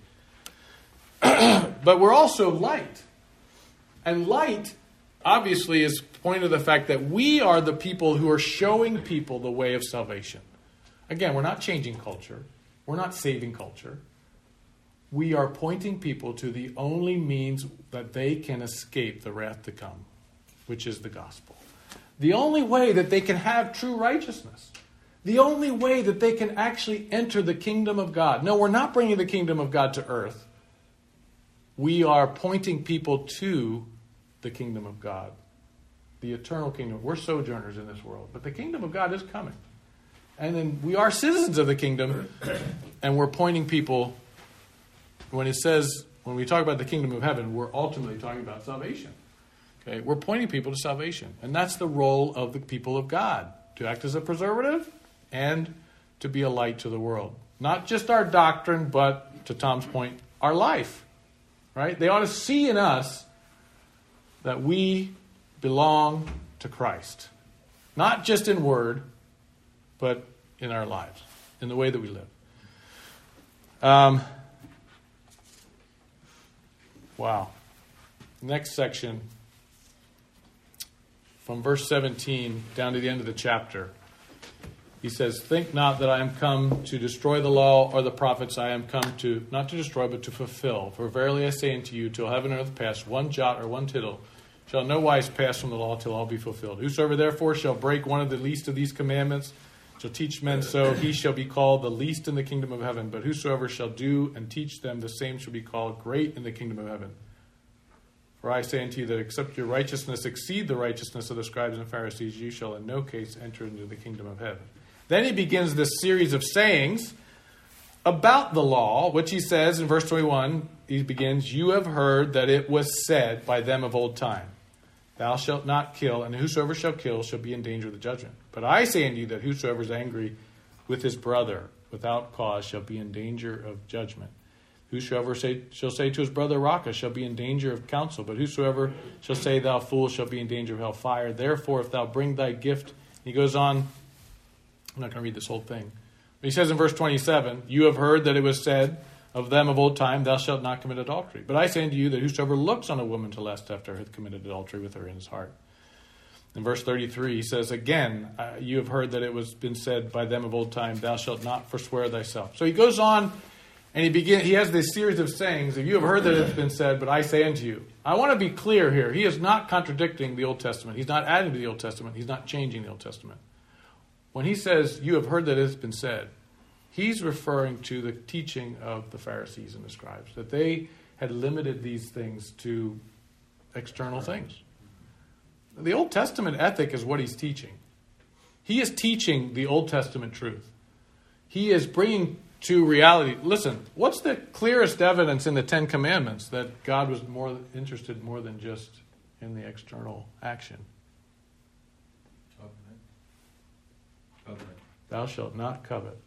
But we're also light. And light, obviously, is pointing to the fact that we are the people who are showing people the way of salvation. Again, we're not changing culture. We're not saving culture. We are pointing people to the only means that they can escape the wrath to come, which is the gospel. The only way that they can have true righteousness. The only way that they can actually enter the kingdom of God. No, we're not bringing the kingdom of God to earth. We are pointing people to the kingdom of God. The eternal kingdom. We're sojourners in this world, but the kingdom of God is coming. And then we are citizens of the kingdom, and we're pointing people, when we talk about the kingdom of heaven, we're ultimately talking about salvation. Okay? We're pointing people to salvation. And that's the role of the people of God, to act as a preservative and to be a light to the world. Not just our doctrine, but, to Tom's point, our life. Right? They ought to see in us that we belong to Christ. Not just in word, but in our lives, in the way that we live. Wow. Next section, from verse 17 down to the end of the chapter. He says, think not that I am come to destroy the law or the prophets. I am come to, not to destroy, but to fulfill. For verily I say unto you, till heaven and earth pass, one jot or one tittle shall no wise pass from the law till all be fulfilled. Whosoever therefore shall break one of the least of these commandments, shall teach men so, he shall be called the least in the kingdom of heaven. But whosoever shall do and teach them, the same shall be called great in the kingdom of heaven. For I say unto you that except your righteousness exceed the righteousness of the scribes and Pharisees, you shall in no case enter into the kingdom of heaven. Then he begins this series of sayings about the law, which he says in verse 21, he begins, you have heard that it was said by them of old time, thou shalt not kill, and whosoever shall kill shall be in danger of the judgment. But I say unto you that whosoever is angry with his brother without cause shall be in danger of judgment. Whosoever shall say to his brother, Raca, shall be in danger of counsel. But whosoever shall say, thou fool, shall be in danger of hellfire. Therefore, if thou bring thy gift, he goes on, I'm not going to read this whole thing. But he says in verse 27, you have heard that it was said of them of old time, thou shalt not commit adultery. But I say unto you that whosoever looks on a woman to lust after her hath committed adultery with her in his heart. In verse 33, he says, again, you have heard that it was been said by them of old time, thou shalt not forswear thyself. So he goes on, and he has this series of sayings, you have heard that it has been said, but I say unto you. I want to be clear here. He is not contradicting the Old Testament. He's not adding to the Old Testament. He's not changing the Old Testament. When he says, you have heard that it has been said, he's referring to the teaching of the Pharisees and the scribes, that they had limited these things to external things. The Old Testament ethic is what he's teaching. He is teaching the Old Testament truth. He is bringing to reality. Listen, what's the clearest evidence in the Ten Commandments that God was more interested more than just in the external action? Covenant. Thou shalt not covet.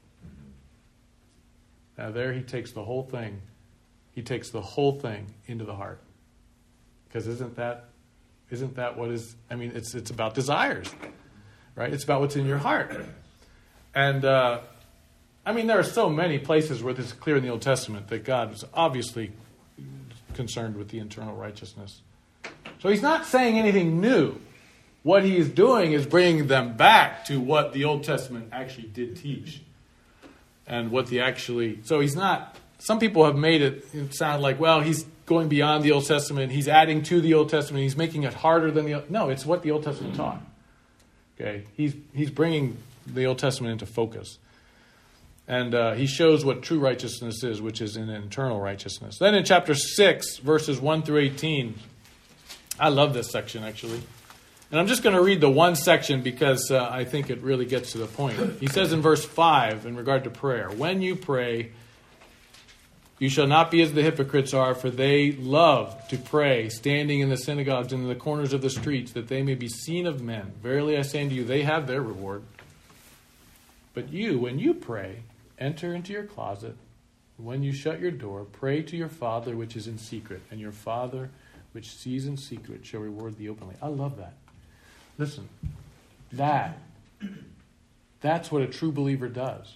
Now there he takes the whole thing. He takes the whole thing into the heart. Because isn't that what is, it's about desires, right? It's about what's in your heart. And, there are so many places where this is clear in the Old Testament that God was obviously concerned with the internal righteousness. So he's not saying anything new. What he is doing is bringing them back to what the Old Testament actually did teach. And what so he's not, some people have made it sound like, well, he's going beyond the Old Testament, he's adding to the Old Testament, he's making it harder than no, it's what the Old Testament taught. Okay, he's bringing the Old Testament into focus. And he shows what true righteousness is, which is an internal righteousness. Then in chapter 6, verses 1 through 18, I love this section actually. And I'm just going to read the one section because I think it really gets to the point. He says in verse 5, in regard to prayer, when you pray, you shall not be as the hypocrites are, for they love to pray, standing in the synagogues and in the corners of the streets, that they may be seen of men. Verily I say unto you, they have their reward. But you, when you pray, enter into your closet. When you shut your door, pray to your Father which is in secret, and your Father which sees in secret shall reward thee openly. I love that. Listen, that's what a true believer does.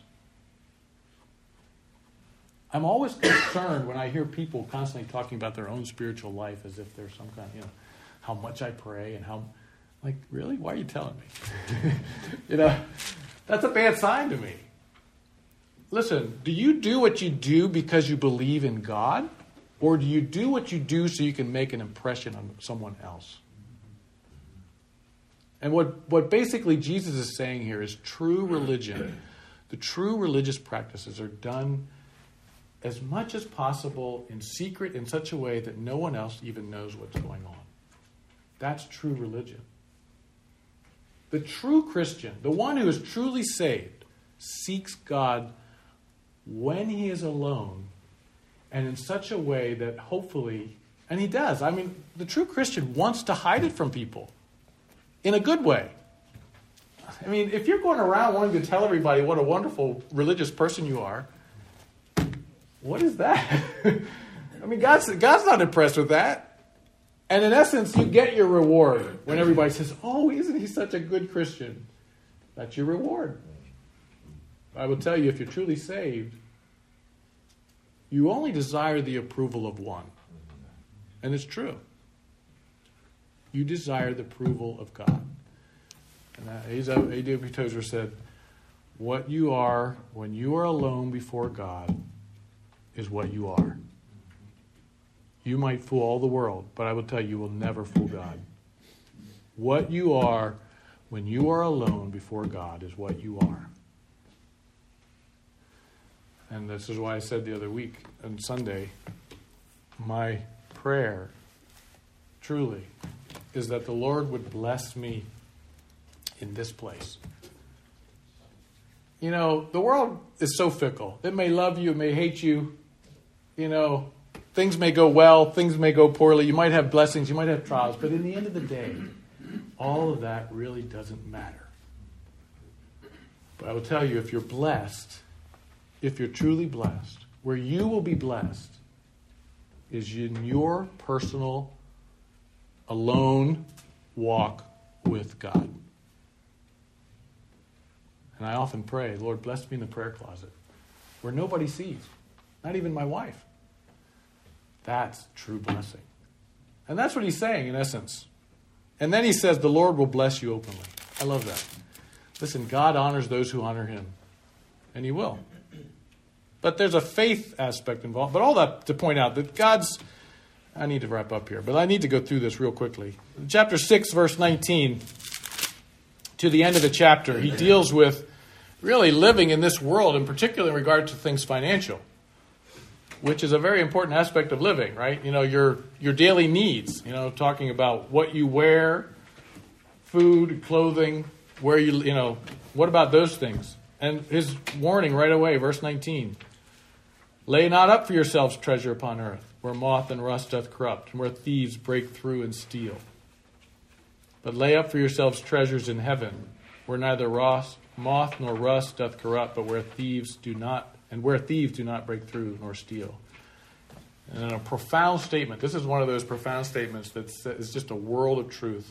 I'm always concerned when I hear people constantly talking about their own spiritual life as if there's some kind of, how much I pray and how, really? Why are you telling me? That's a bad sign to me. Listen, do you do what you do because you believe in God? Or do you do what you do so you can make an impression on someone else? And what basically Jesus is saying here is true religion. The true religious practices are done as much as possible in secret in such a way that no one else even knows what's going on. That's true religion. The true Christian, the one who is truly saved, seeks God when he is alone and in such a way that hopefully, and he does. The true Christian wants to hide it from people in a good way. If you're going around wanting to tell everybody what a wonderful religious person you are, what is that? God's not impressed with that. And in essence, you get your reward when everybody says, oh, isn't he such a good Christian? That's your reward. I will tell you, if you're truly saved, you only desire the approval of one. And it's true. You desire the approval of God. And A.W. Tozer said, what you are when you are alone before God is what you are. You might fool all the world, but I will tell you, you will never fool God. What you are when you are alone before God is what you are. And this is why I said the other week on Sunday, my prayer truly is that the Lord would bless me in this place. You know, the world is so fickle. It may love you, it may hate you. You know, things may go well, things may go poorly. You might have blessings, you might have trials. But in the end of the day, all of that really doesn't matter. But I will tell you, if you're blessed, if you're truly blessed, where you will be blessed is in your personal, alone walk with God. And I often pray, Lord, bless me in the prayer closet, where nobody sees, not even my wife. That's true blessing. And that's what he's saying, in essence. And then he says, the Lord will bless you openly. I love that. Listen, God honors those who honor him. And he will. But there's a faith aspect involved. But all that to point out that God's... I need to wrap up here, but I need to go through this real quickly. Chapter 6, verse 19, to the end of the chapter, he deals with really living in this world, in particular in regard to things financial, which is a very important aspect of living, right? You know, your daily needs, you know, talking about what you wear, food, clothing, where you know, what about those things? And his warning right away, verse 19, lay not up for yourselves treasure upon earth, where moth and rust doth corrupt, and where thieves break through and steal. But lay up for yourselves treasures in heaven, where neither moth nor rust doth corrupt, but where thieves do not break through nor steal. And a profound statement. This is one of those profound statements that is just a world of truth.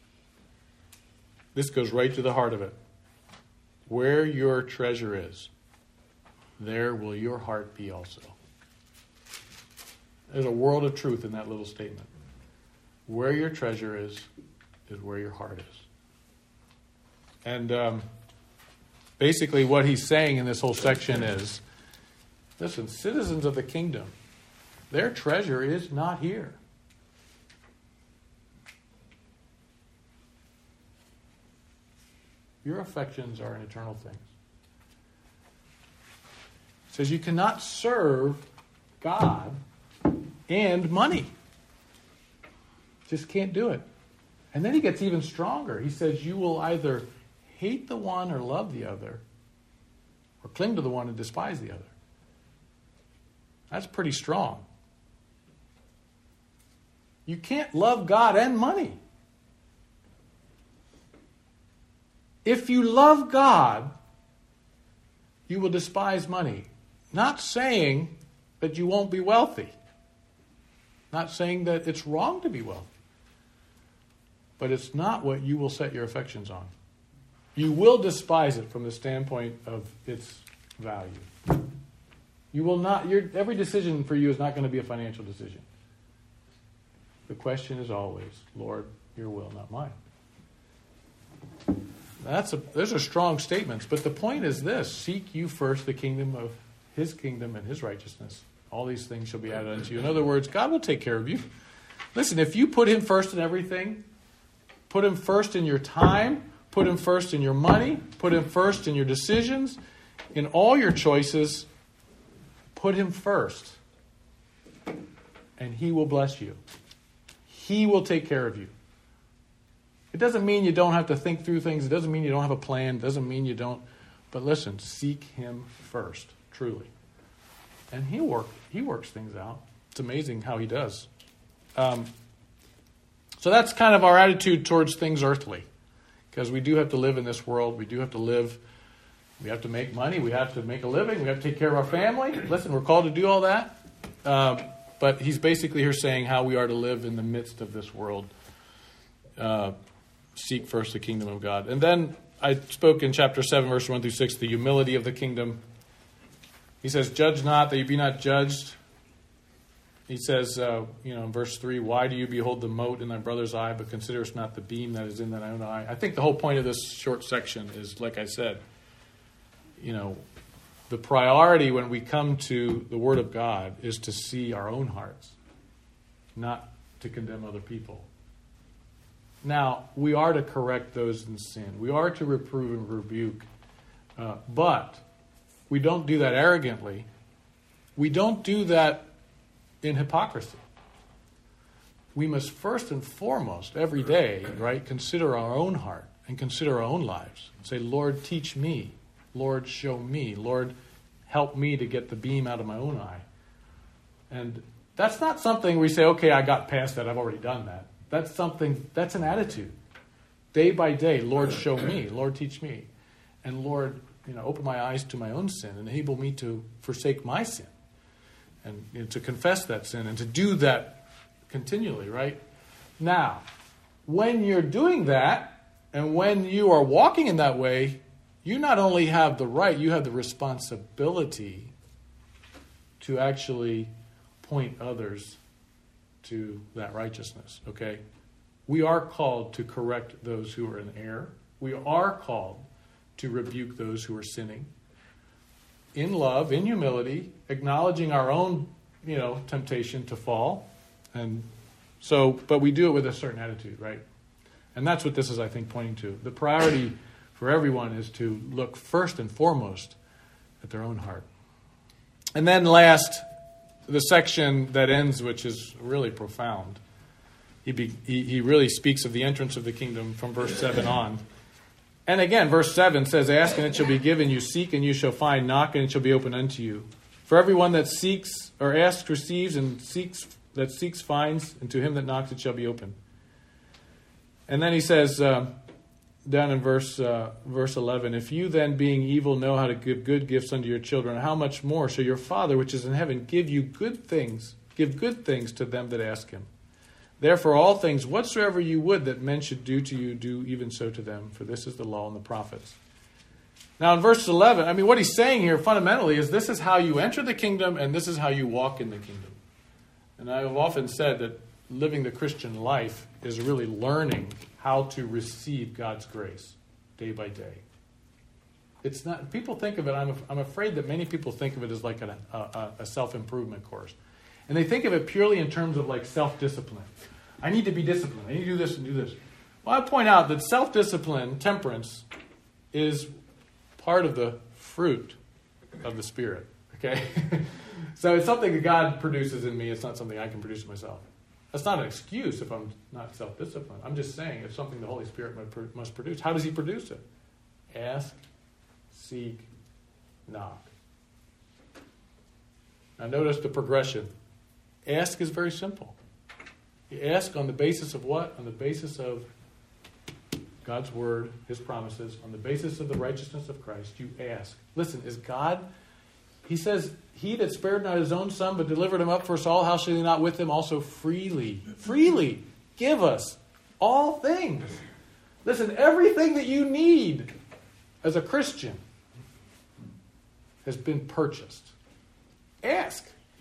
This goes right to the heart of it. Where your treasure is, there will your heart be also. There's a world of truth in that little statement. Where your treasure is where your heart is. And basically what he's saying in this whole section is, listen, citizens of the kingdom, their treasure is not here. Your affections are in eternal things. It says you cannot serve God and money. Just can't do it. And then he gets even stronger. He says you will either hate the one or love the other, or cling to the one and despise the other. That's pretty strong. You can't love God and money. If you love God, you will despise money. Not saying that you won't be wealthy. Not saying that it's wrong to be wealthy. But it's not what you will set your affections on. You will despise it from the standpoint of its value. You will not. Every decision for you is not going to be a financial decision. The question is always, Lord, your will, not mine. Those are strong statements, but the point is this: seek you first the kingdom of his kingdom and his righteousness. All these things shall be added unto you. In other words, God will take care of you. Listen, if you put him first in everything, put him first in your time, put him first in your money, put him first in your decisions, in all your choices, put him first. And he will bless you. He will take care of you. It doesn't mean you don't have to think through things. It doesn't mean you don't have a plan. It doesn't mean you don't. But listen, seek him first, truly. And he works things out. It's amazing how he does. So that's kind of our attitude towards things earthly. Because we do have to live in this world. We do have to live. We have to make money. We have to make a living. We have to take care of our family. Listen, we're called to do all that. But he's basically here saying how we are to live in the midst of this world. Seek first the kingdom of God. And then I spoke in chapter 7, verse 1 through 6, the humility of the kingdom. He says, judge not that you be not judged. He says, in verse 3, why do you behold the mote in thy brother's eye, but considerest not the beam that is in thine own eye? I think the whole point of this short section is, like I said, the priority when we come to the Word of God is to see our own hearts, not to condemn other people. Now, we are to correct those in sin. We are to reprove and rebuke. But we don't do that arrogantly. We don't do that in hypocrisy. We must first and foremost, every day, right, consider our own heart and consider our own lives. Say, Lord, teach me. Lord, show me. Lord, help me to get the beam out of my own eye. And that's not something we say, okay, I got past that. I've already done that. That's an attitude. Day by day, Lord, show me. Lord, teach me. And Lord, open my eyes to my own sin and enable me to forsake my sin. And to confess that sin and to do that continually, right? Now, when you're doing that and when you are walking in that way, you not only have the right, you have the responsibility to actually point others to that righteousness, okay? We are called to correct those who are in error. We are called to rebuke those who are sinning. In love, in humility, acknowledging our own, temptation to fall. And so, but we do it with a certain attitude, right? And that's what this is, I think, pointing to. The priority for everyone is to look first and foremost at their own heart. And then last, the section that ends, which is really profound. He really speaks of the entrance of the kingdom from verse 7 on. And again, verse 7 says, ask and it shall be given you, seek and you shall find, knock and it shall be opened unto you. For everyone that seeks or asks receives, and seeks finds, and to him that knocks it shall be opened. And then he says, down in verse 11, if you then being evil know how to give good gifts unto your children, how much more shall your Father which is in heaven give good things to them that ask him? Therefore, all things whatsoever you would that men should do to you, do even so to them, for this is the law and the prophets. Now, in verse 11, what he's saying here fundamentally is this is how you enter the kingdom and this is how you walk in the kingdom. And I have often said that living the Christian life is really learning how to receive God's grace day by day. It's not. People think of it. I'm afraid that many people think of it as like a self-improvement course, and they think of it purely in terms of like self-discipline. I need to be disciplined. I need to do this and do this. Well, I point out that self-discipline, temperance, is part of the fruit of the Spirit. Okay, so it's something that God produces in me. It's not something I can produce in myself. That's not an excuse if I'm not self-disciplined. I'm just saying it's something the Holy Spirit must produce. How does he produce it? Ask, seek, knock. Now notice the progression. Ask is very simple. You ask on the basis of what? On the basis of God's word, his promises, on the basis of the righteousness of Christ. You ask. Listen, is God... He says, he that spared not his own son, but delivered him up for us all, how shall he not with him also freely give us all things? Listen, everything that you need as a Christian has been purchased. Ask.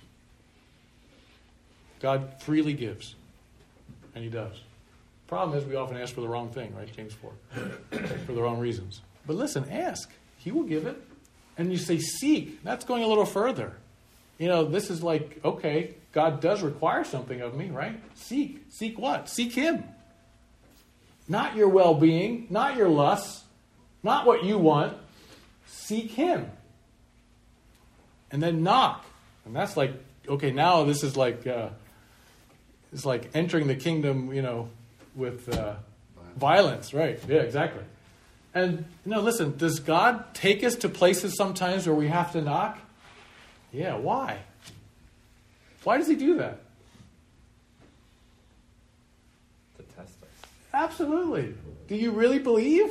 God freely gives. And he does. Problem is we often ask for the wrong thing, right? James 4. For the wrong reasons. But listen, ask. He will give it. And you say, seek. That's going a little further. This is like, okay, God does require something of me, right? Seek. Seek what? Seek him. Not your well-being, not your lusts, not what you want. Seek him. And then knock. And that's like, okay, now this is like, it's like entering the kingdom, with violence, right? Yeah, exactly. And, listen, does God take us to places sometimes where we have to knock? Yeah, why? Why does he do that? To test us. Absolutely. Do you really believe?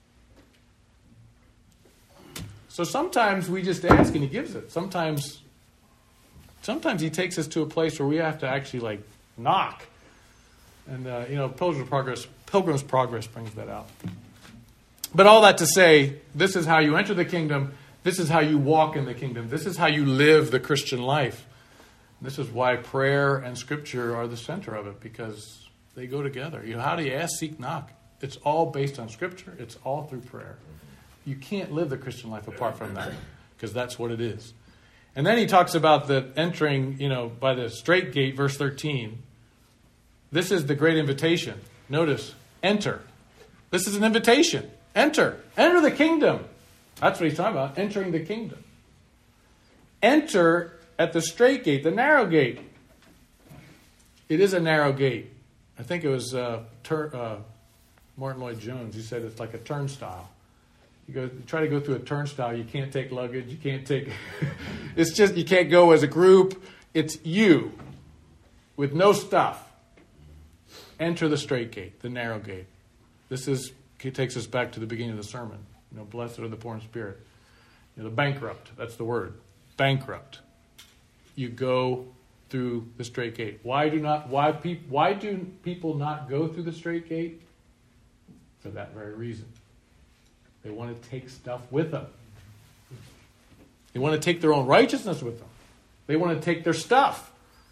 So sometimes we just ask and he gives it. Sometimes he takes us to a place where we have to actually, knock. And, Pilgrim's Progress brings that out. But all that to say, this is how you enter the kingdom. This is how you walk in the kingdom. This is how you live the Christian life. This is why prayer and Scripture are the center of it, because they go together. How do you ask, seek, knock? It's all based on Scripture. It's all through prayer. You can't live the Christian life apart from that, because that's what it is. And then he talks about the entering, by the straight gate, verse 13. This is the great invitation. Notice, Enter. This is an invitation. Enter. Enter the kingdom. That's what he's talking about, entering the kingdom. Enter at the straight gate, the narrow gate. It is a narrow gate. I think it was Martin Lloyd-Jones. He said it's like a turnstile. You try to go through a turnstile, you can't take luggage, you can't take... It's just, you can't go as a group. It's you with no stuff. Enter the straight gate, the narrow gate. It takes us back to the beginning of the sermon. Blessed are the poor in spirit. The bankrupt, that's the word. Bankrupt. You go through the straight gate. Why do people not go through the straight gate? For that very reason. They want to take stuff with them. They want to take their own righteousness with them. They want to take their stuff.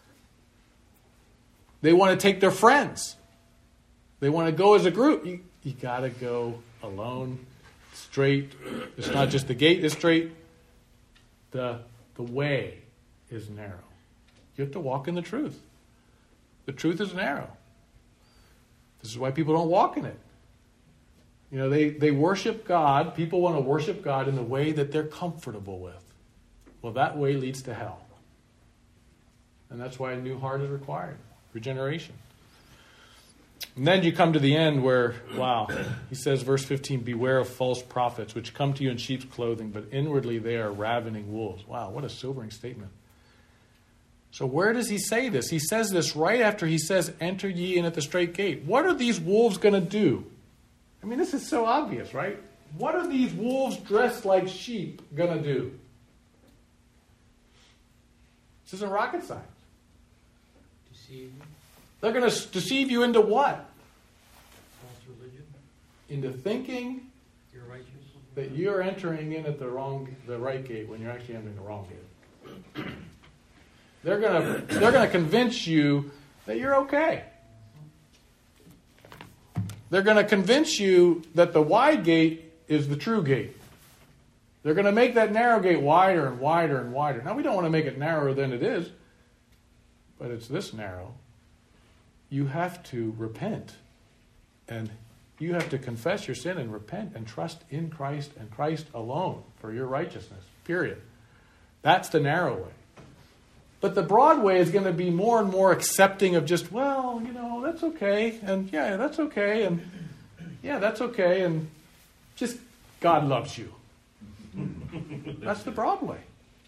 They want to take their friends. They want to go as a group. You got to go alone, straight. It's not just the gate is straight. The way is narrow. You have to walk in the truth. The truth is narrow. This is why people don't walk in it. They worship God. People want to worship God in the way that they're comfortable with. Well, that way leads to hell. And that's why a new heart is required. Regeneration. And then you come to the end where, he says, verse 15, beware of false prophets, which come to you in sheep's clothing, but inwardly they are ravening wolves. Wow, what a sobering statement. So where does he say this? He says this right after he says, enter ye in at the straight gate. What are these wolves going to do? I mean, this is so obvious, right? What are these wolves dressed like sheep going to do? This isn't rocket science. Deceive you. They're going to deceive you into what? False religion. Into thinking You're righteous. that you're entering in at the right gate when you're actually entering the wrong gate. They're going to convince you that you're okay. They're going to convince you that the wide gate is the true gate. They're going to make that narrow gate wider and wider and wider. Now, we don't want to make it narrower than it is, but it's this narrow. You have to repent, and you have to confess your sin and repent and trust in Christ and Christ alone for your righteousness, period. That's the narrow way. But the broad way is going to be more and more accepting of just, that's okay, and yeah, that's okay, and yeah, that's okay, and just God loves you. That's the broad way.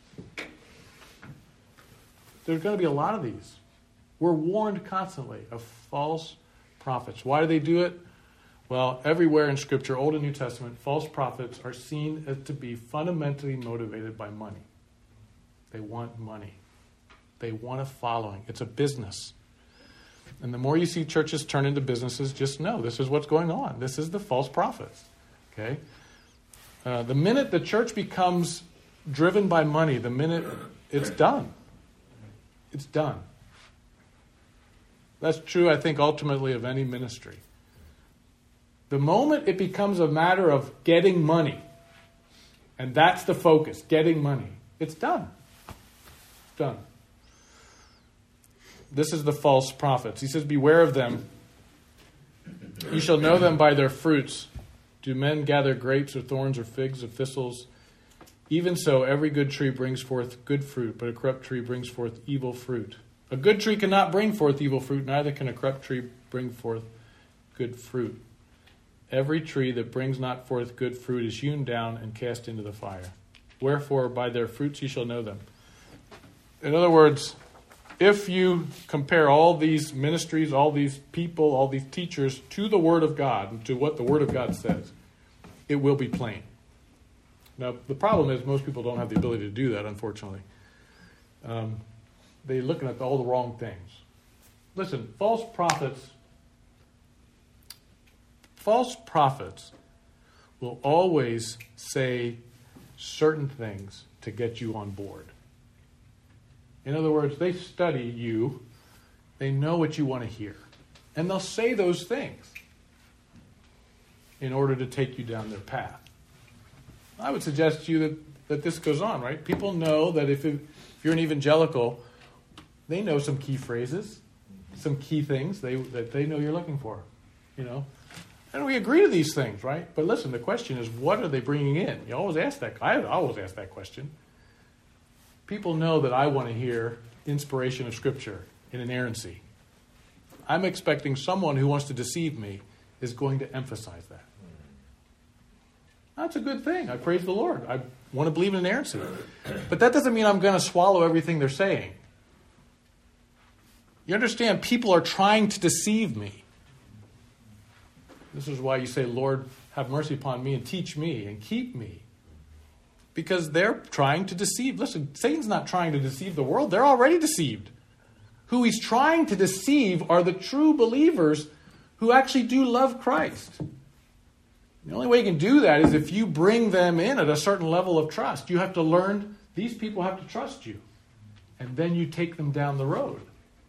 There's going to be a lot of these. We're warned constantly of false prophets. Why do they do it? Well, everywhere in Scripture, Old and New Testament, false prophets are seen as to be fundamentally motivated by money. They want money. They want a following. It's a business. And the more you see churches turn into businesses, just know this is what's going on. This is the false prophets. Okay? The minute the church becomes driven by money, the minute it's done. It's done. That's true, I think, ultimately of any ministry. The moment it becomes a matter of getting money, and that's the focus, getting money, it's done. It's done. This is the false prophets. He says, beware of them. You shall know them by their fruits. Do men gather grapes or thorns or figs or thistles? Even so, every good tree brings forth good fruit, but a corrupt tree brings forth evil fruit. A good tree cannot bring forth evil fruit, neither can a corrupt tree bring forth good fruit. Every tree that brings not forth good fruit is hewn down and cast into the fire. Wherefore, by their fruits ye shall know them. In other words, if you compare all these ministries, all these people, all these teachers to the Word of God, and to what the Word of God says, it will be plain. Now, the problem is most people don't have the ability to do that, unfortunately. They're looking at all the wrong things. Listen, false prophets will always say certain things to get you on board. In other words, they study you. They know what you want to hear. And they'll say those things in order to take you down their path. I would suggest to you that this goes on, right? People know that if you're an evangelical, they know some key phrases, some key things that they know you're looking for. And we agree to these things, right? But listen, the question is, what are they bringing in? You always ask that. I always ask that question. People know that I want to hear inspiration of Scripture in inerrancy. I'm expecting someone who wants to deceive me is going to emphasize that. That's a good thing. I praise the Lord. I want to believe in inerrancy. But that doesn't mean I'm going to swallow everything they're saying. You understand, people are trying to deceive me. This is why you say, Lord, have mercy upon me and teach me and keep me. Because they're trying to deceive. Listen, Satan's not trying to deceive the world. They're already deceived. Who he's trying to deceive are the true believers who actually do love Christ. The only way you can do that is if you bring them in at a certain level of trust. You have to learn, these people have to trust you. And then you take them down the road.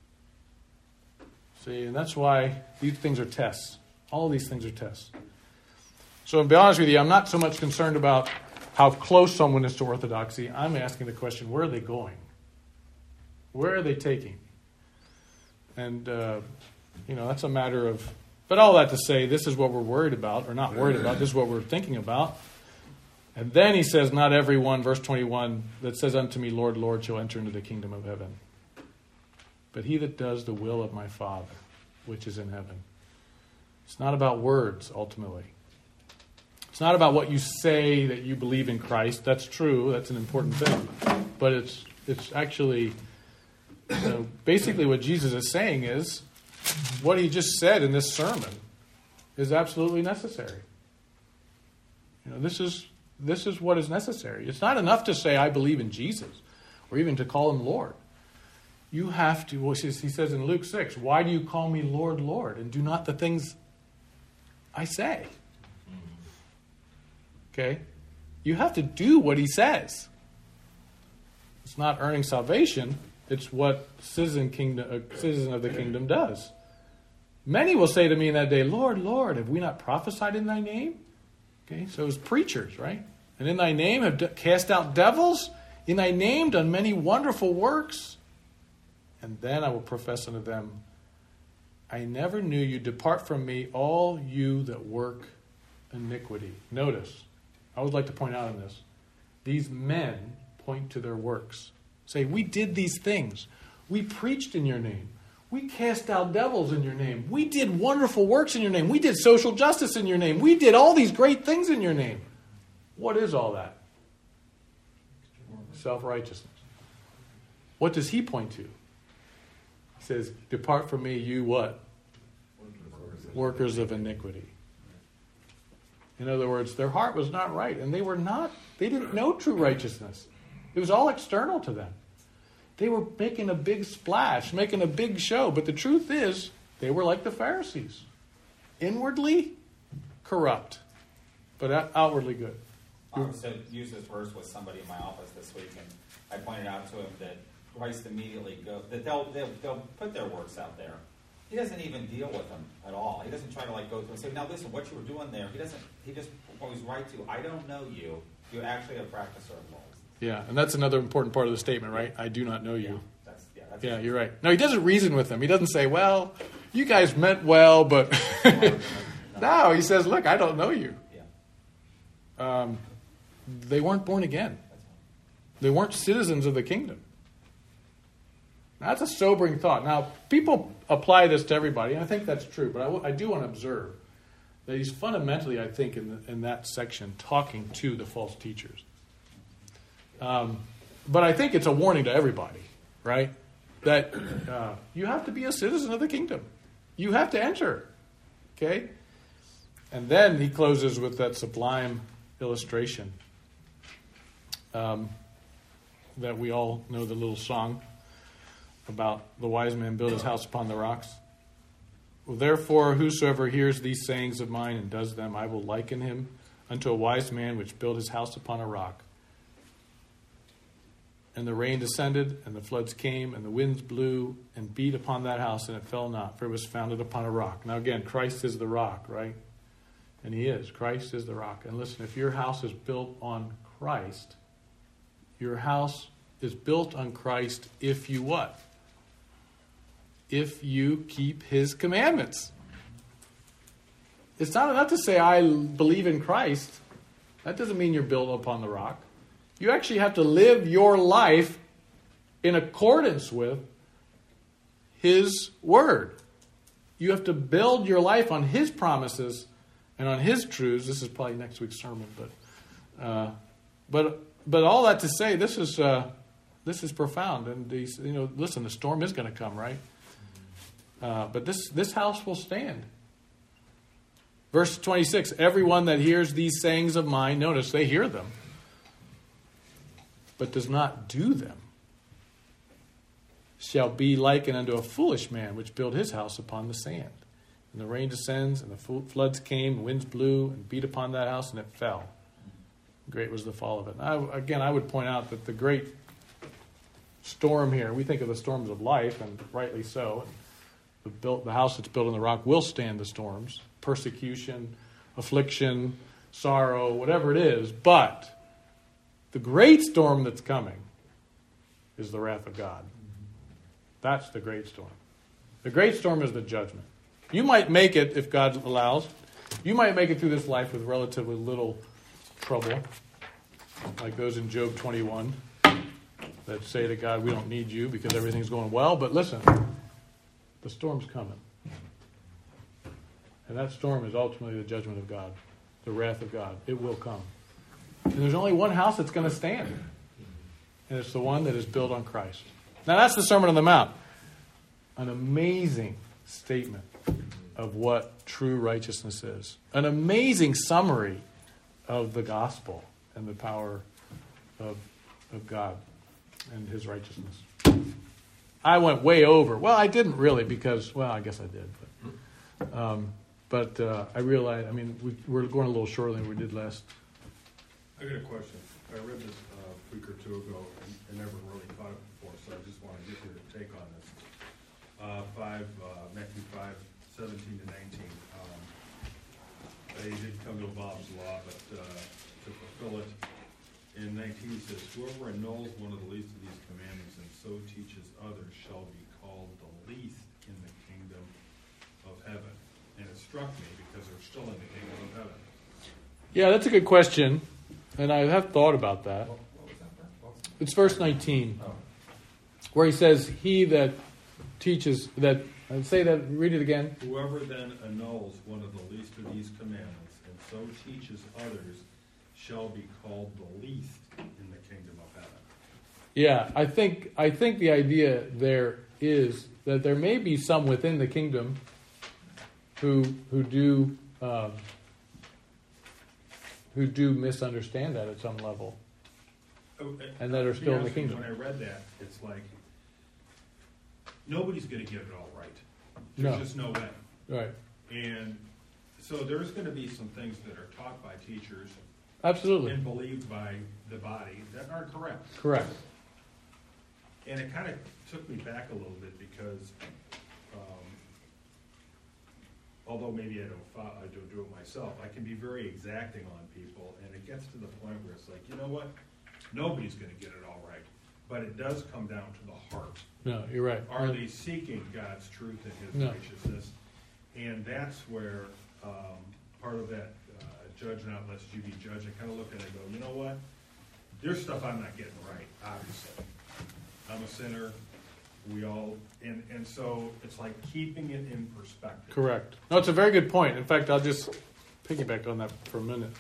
See, and that's why these things are tests. All these things are tests. So to be honest with you, I'm not so much concerned about how close someone is to orthodoxy. I'm asking the question, where are they going? Where are they taking? And, that's a matter of... But all that to say, this is what we're worried about, or not worried about, this is what we're thinking about. And then he says, not everyone, verse 21, that says unto me, Lord, Lord, shall enter into the kingdom of heaven. But he that does the will of my Father, which is in heaven. It's not about words, ultimately. It's not about what you say that you believe in Christ. That's true. That's an important thing. But it's actually, basically what Jesus is saying is, what he just said in this sermon is absolutely necessary. This is what is necessary. It's not enough to say, I believe in Jesus, or even to call him Lord. You have to, he says in Luke 6, why do you call me Lord, Lord, and do not the things I say? Okay? You have to do what he says. It's not earning salvation. It's what a citizen of the kingdom does. Many will say to me in that day, Lord, Lord, have we not prophesied in thy name? Okay, so it's preachers, right? And in thy name have cast out devils, in thy name done many wonderful works. And then I will profess unto them, I never knew you. Depart from me, all you that work iniquity. Notice, I would like to point out on this, these men point to their works. Say, we did these things. We preached in your name. We cast out devils in your name. We did wonderful works in your name. We did social justice in your name. We did all these great things in your name. What is all that? Self-righteousness. What does he point to? He says, depart from me, you what? Workers of iniquity. In other words, their heart was not right, and they didn't know true righteousness. It was all external to them. They were making a big splash, making a big show. But the truth is, they were like the Pharisees. Inwardly corrupt, but outwardly good. I was to use this verse with somebody in my office this week, and I pointed out to him that Christ immediately they'll put their works out there. He doesn't even deal with them at all. He doesn't try to go through and say, now listen, what you were doing there. He just goes right to, I don't know you. You're actually a practicer of laws. Yeah, and that's another important part of the statement, right? I do not know you. Yeah, you're right. No, he doesn't reason with them. He doesn't say, well, you guys meant well, but... No, he says, look, I don't know you. Yeah. They weren't born again. They weren't citizens of the kingdom. That's a sobering thought. Now, people apply this to everybody, and I think that's true, but I do want to observe that he's fundamentally, I think, in that section, talking to the false teachers. But I think it's a warning to everybody, right? That you have to be a citizen of the kingdom. You have to enter, okay? And then he closes with that sublime illustration that we all know, the little song about the wise man built his house upon the rocks. Well, therefore, whosoever hears these sayings of mine and does them, I will liken him unto a wise man which built his house upon a rock. And the rain descended, and the floods came, and the winds blew and beat upon that house, and it fell not, for it was founded upon a rock. Now again, Christ is the rock, right? And he is. Christ is the rock. And listen, if your house is built on Christ, your house is built on Christ if you what? If you keep his commandments. it's not enough to say I believe in Christ. That doesn't mean you're built upon the rock. You actually have to live your life in accordance with His Word. You have to build your life on His promises and on His truths. This is probably next week's sermon, but all that to say, this is profound. And listen, the storm is going to come, right? But this house will stand. Verse 26, everyone that hears these sayings of mine, notice they hear them, but does not do them, shall be likened unto a foolish man which built his house upon the sand. And the rain descends, and the floods came, and winds blew, and beat upon that house, and it fell. Great was the fall of it. I would point out that the great storm here, we think of the storms of life, and rightly so. The house that's built on the rock will stand the storms, persecution, affliction, sorrow, whatever it is. But the great storm that's coming is the wrath of God. That's the great storm. The great storm is the judgment. You might make it, if God allows, you might make it through this life with relatively little trouble, like those in Job 21 that say to God, we don't need you because everything's going well. But listen, the storm's coming. And that storm is ultimately the judgment of God, the wrath of God. It will come. And there's only one house that's going to stand. And it's the one that is built on Christ. Now that's the Sermon on the Mount. An amazing statement of what true righteousness is. An amazing summary of the gospel and the power of God and His righteousness. I went way over. Well, I didn't really because, I guess I did. But I realized, we're going a little shorter than we did last. I got a question. I read this a week or two ago and never really caught it before, so I just want to get your take on this. Matthew 5:17 to 19. They did come to Bob's law, but to fulfill it, in 19 he says, whoever annuls one of the least of these commandments and so teaches others shall be called the least in the kingdom of heaven. And it struck me because they're still in the kingdom of heaven. Yeah, that's a good question. And I have thought about that. It's verse 19, where he says, he that teaches, that, say that, read it again. Whoever then annuls one of the least of these commandments and so teaches others shall be called the least in the kingdom of heaven. Yeah, I think the idea there is that there may be some within the kingdom who do misunderstand that at some level, and that are still in the kingdom. When I read that, it's like nobody's going to get it all right. There's just no way. Right. And so there's going to be some things that are taught by teachers, absolutely, and believed by the body that aren't correct. Correct. And it kind of took me back a little bit because, although maybe I don't do it myself, I can be very exacting on people, and it gets to the point where it's like, you know what? Nobody's going to get it all right. But it does come down to the heart. No, you're right. Are they seeking God's truth and His righteousness? And that's where part of that judge not lest you be judged. I kind of look at it and go, you know what? There's stuff I'm not getting right, obviously. I'm a sinner. We all, and so it's like keeping it in perspective. Correct. No, it's a very good point. In fact, I'll just piggyback on that for a minute.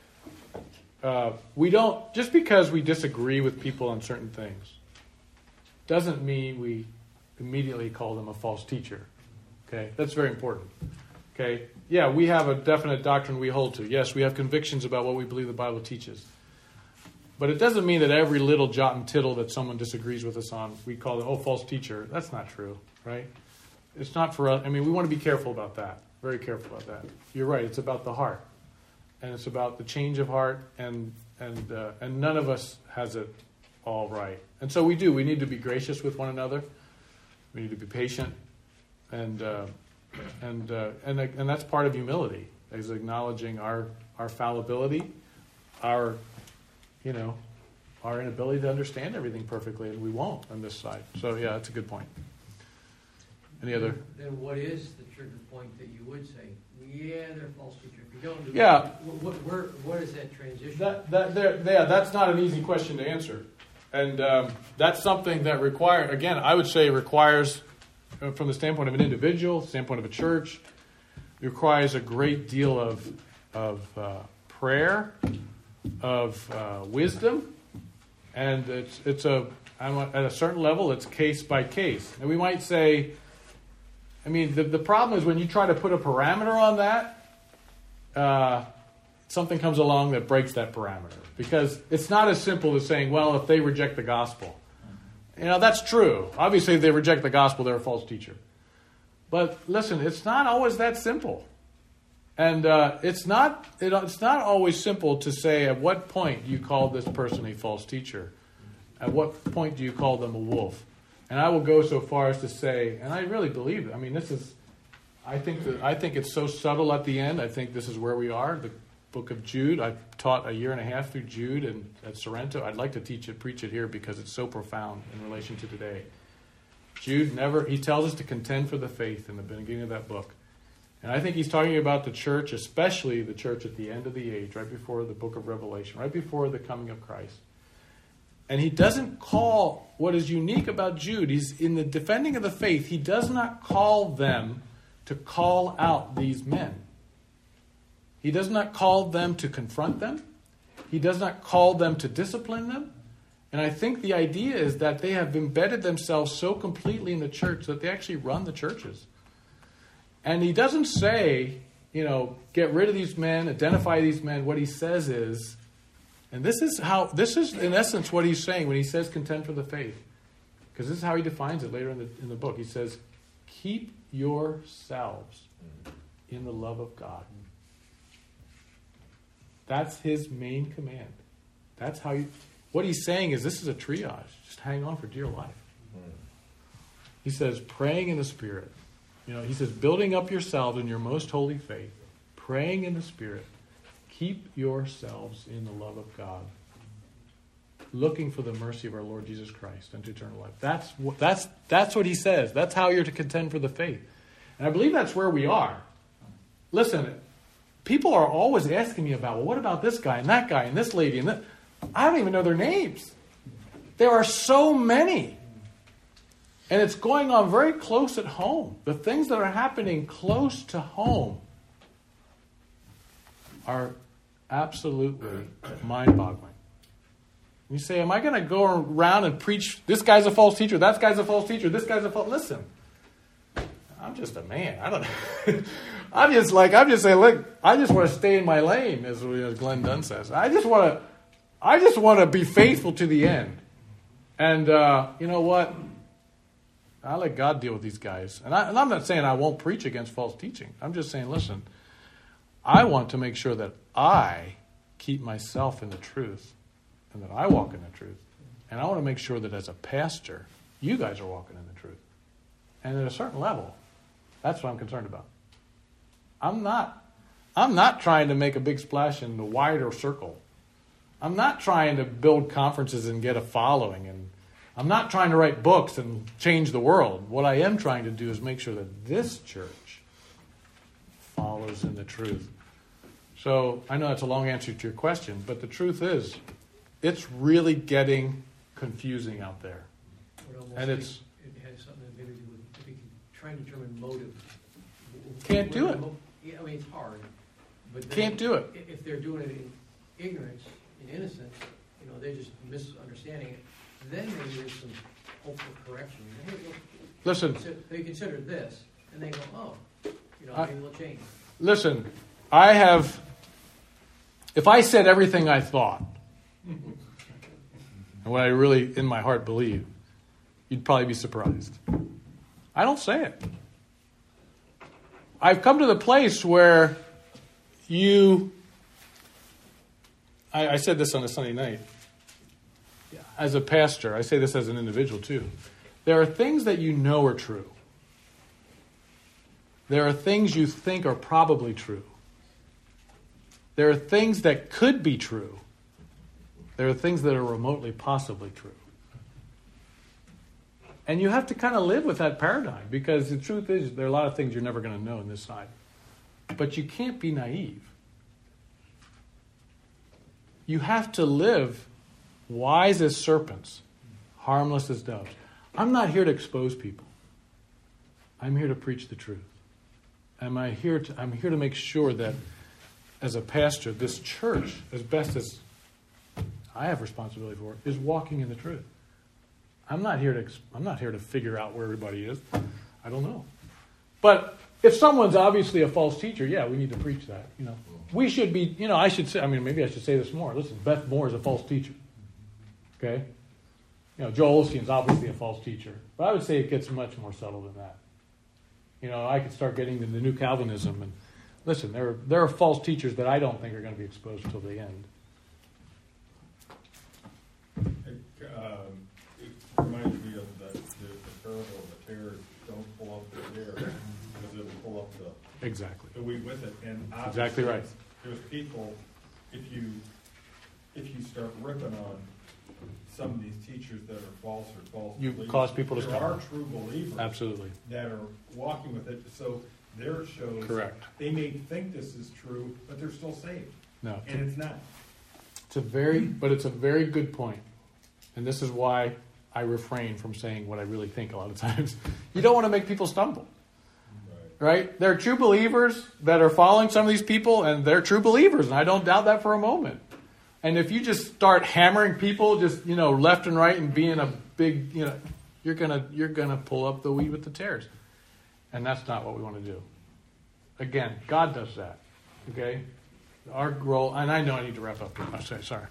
We don't, just because we disagree with people on certain things, doesn't mean we immediately call them a false teacher. Okay? That's very important. Okay? Yeah, we have a definite doctrine we hold to. Yes, we have convictions about what we believe the Bible teaches. But it doesn't mean that every little jot and tittle that someone disagrees with us on, we call them, false teacher. That's not true, right? It's not for us. We want to be careful about that. Very careful about that. You're right. It's about the heart. And it's about the change of heart, and none of us has it all right. And so we do. We need to be gracious with one another. We need to be patient, and that's part of humility, is acknowledging our fallibility, our inability to understand everything perfectly, and we won't on this side. So yeah, that's a good point. Any other? Then what is the trigger point that you would say Yeah, they're a false teacher. If you don't do Yeah. what is that transition? That's not an easy question to answer. And that's something that I would say requires, from the standpoint of an individual, standpoint of a church, it requires a great deal of prayer, of wisdom, and at a certain level, it's case by case. And we might say, I mean, the problem is when you try to put a parameter on that, something comes along that breaks that parameter. Because it's not as simple as saying, well, if they reject the gospel. That's true. Obviously, if they reject the gospel, they're a false teacher. But listen, it's not always that simple. And it's not always simple to say at what point you call this person a false teacher. At what point do you call them a wolf? And I will go so far as to say, and I really believe it. I mean, I think it's so subtle at the end. I think this is where we are. The book of Jude. I taught 1.5 years through Jude and at Sorrento. I'd like to preach it here because it's so profound in relation to today. Jude he tells us to contend for the faith in the beginning of that book. And I think he's talking about the church, especially the church at the end of the age, right before the book of Revelation, right before the coming of Christ. And he doesn't call, what is unique about Jude, he's in the defending of the faith, he does not call them to call out these men. He does not call them to confront them. He does not call them to discipline them. And I think the idea is that they have embedded themselves so completely in the church that they actually run the churches. And he doesn't say, get rid of these men, identify these men. What he says is, and this is in essence what he's saying when he says contend for the faith. Because this is how he defines it later in the book. He says, keep yourselves in the love of God. That's his main command. That's how what he's saying is this is a triage. Just hang on for dear life. He says, praying in the Spirit. He says, building up yourselves in your most holy faith, praying in the Spirit, keep yourselves in the love of God, looking for the mercy of our Lord Jesus Christ unto eternal life. That's what he says. That's how you're to contend for the faith. And I believe that's where we are. Listen, people are always asking me about, well, what about this guy and this lady and that? I don't even know their names. There are so many. And it's going on very close at home. The things that are happening close to home are absolutely mind-boggling. You say, am I going to go around and preach, this guy's a false teacher, that guy's a false teacher, this guy's a false... Listen, I'm just a man. I don't know. I'm just saying, look, I just want to stay in my lane, as Glenn Dunn says. I just want to be faithful to the end. And you know what? I let God deal with these guys. And I'm not saying I won't preach against false teaching. I'm just saying, listen, I want to make sure that I keep myself in the truth and that I walk in the truth. And I want to make sure that as a pastor, you guys are walking in the truth. And at a certain level, that's what I'm concerned about. I'm not trying to make a big splash in the wider circle. I'm not trying to build conferences and get a following, and I'm not trying to write books and change the world. What I am trying to do is make sure that this church follows in the truth. So I know that's a long answer to your question, but the truth is, it's really getting confusing out there. And it has something to do with if you can try and determine motive. Can't do it. Yeah, I mean, it's hard. But can't do it. If they're doing it in ignorance, in innocence, they're just misunderstanding it. Then maybe there's some hope for correction. Hey, listen. They consider this, and they go, oh, maybe we'll change. Listen, if I said everything I thought, and what I really, in my heart, believe, you'd probably be surprised. I don't say it. I've come to the place where I said this on a Sunday night. As a pastor, I say this as an individual too. There are things that you know are true. There are things you think are probably true. There are things that could be true. There are things that are remotely possibly true. And you have to kind of live with that paradigm, because the truth is there are a lot of things you're never going to know on this side. But you can't be naive. You have to live wise as serpents, harmless as doves. I'm not here to expose people. I'm here to preach the truth. I'm here to make sure that as a pastor, this church, as best as I have responsibility for, is walking in the truth. I'm not here to figure out where everybody is. I don't know. But if someone's obviously a false teacher, yeah, we need to preach that. We should be, maybe I should say this more. Listen, Beth Moore is a false teacher. Okay? Joel Osteen's obviously a false teacher. But I would say it gets much more subtle than that. I could start getting into the new Calvinism. And listen, there are false teachers that I don't think are going to be exposed until the end. It reminds me of the parable of the tares. Don't pull up the tare because it'll pull up the wheat with it. And exactly right. There's people, if you start ripping on some of these teachers that are false or false you believers, cause people to there stumble. are true believers Absolutely. that are walking with it. So their shows, correct. They may think this is true, but they're still saved. No. And it's not. It's a very good point. And this is why I refrain from saying what I really think a lot of times. You don't want to make people stumble. Right? There are true believers that are following some of these people, and they're true believers, and I don't doubt that for a moment. And if you just start hammering people just, left and right and being a big, you're gonna pull up the wheat with the tares. And that's not what we want to do. Again, God does that. Okay? Our role, and I know I need to wrap up. Sorry.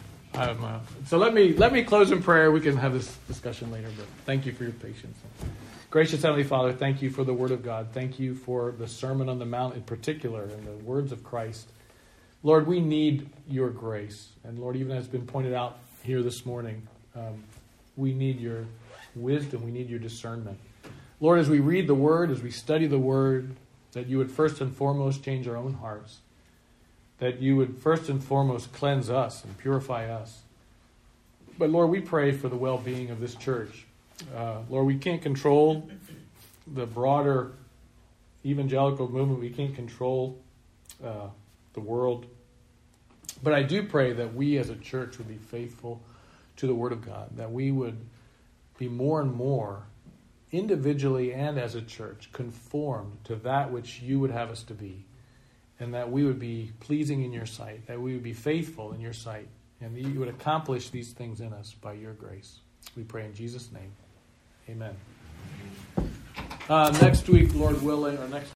So let me close in prayer. We can have this discussion later, but thank you for your patience. Gracious Heavenly Father, thank you for the Word of God. Thank you for the Sermon on the Mount in particular and the words of Christ. Lord, we need your grace. And Lord, even as has been pointed out here this morning, we need your wisdom. We need your discernment. Lord, as we read the Word, as we study the Word, that you would first and foremost change our own hearts. That you would first and foremost cleanse us and purify us. But Lord, we pray for the well-being of this church. Lord, we can't control the broader evangelical movement. We can't control the world. But I do pray that we as a church would be faithful to the Word of God, that we would be more and more, individually and as a church, conformed to that which you would have us to be, and that we would be pleasing in your sight, that we would be faithful in your sight, and that you would accomplish these things in us by your grace. We pray in Jesus' name. Amen. Next week, Lord willing, or next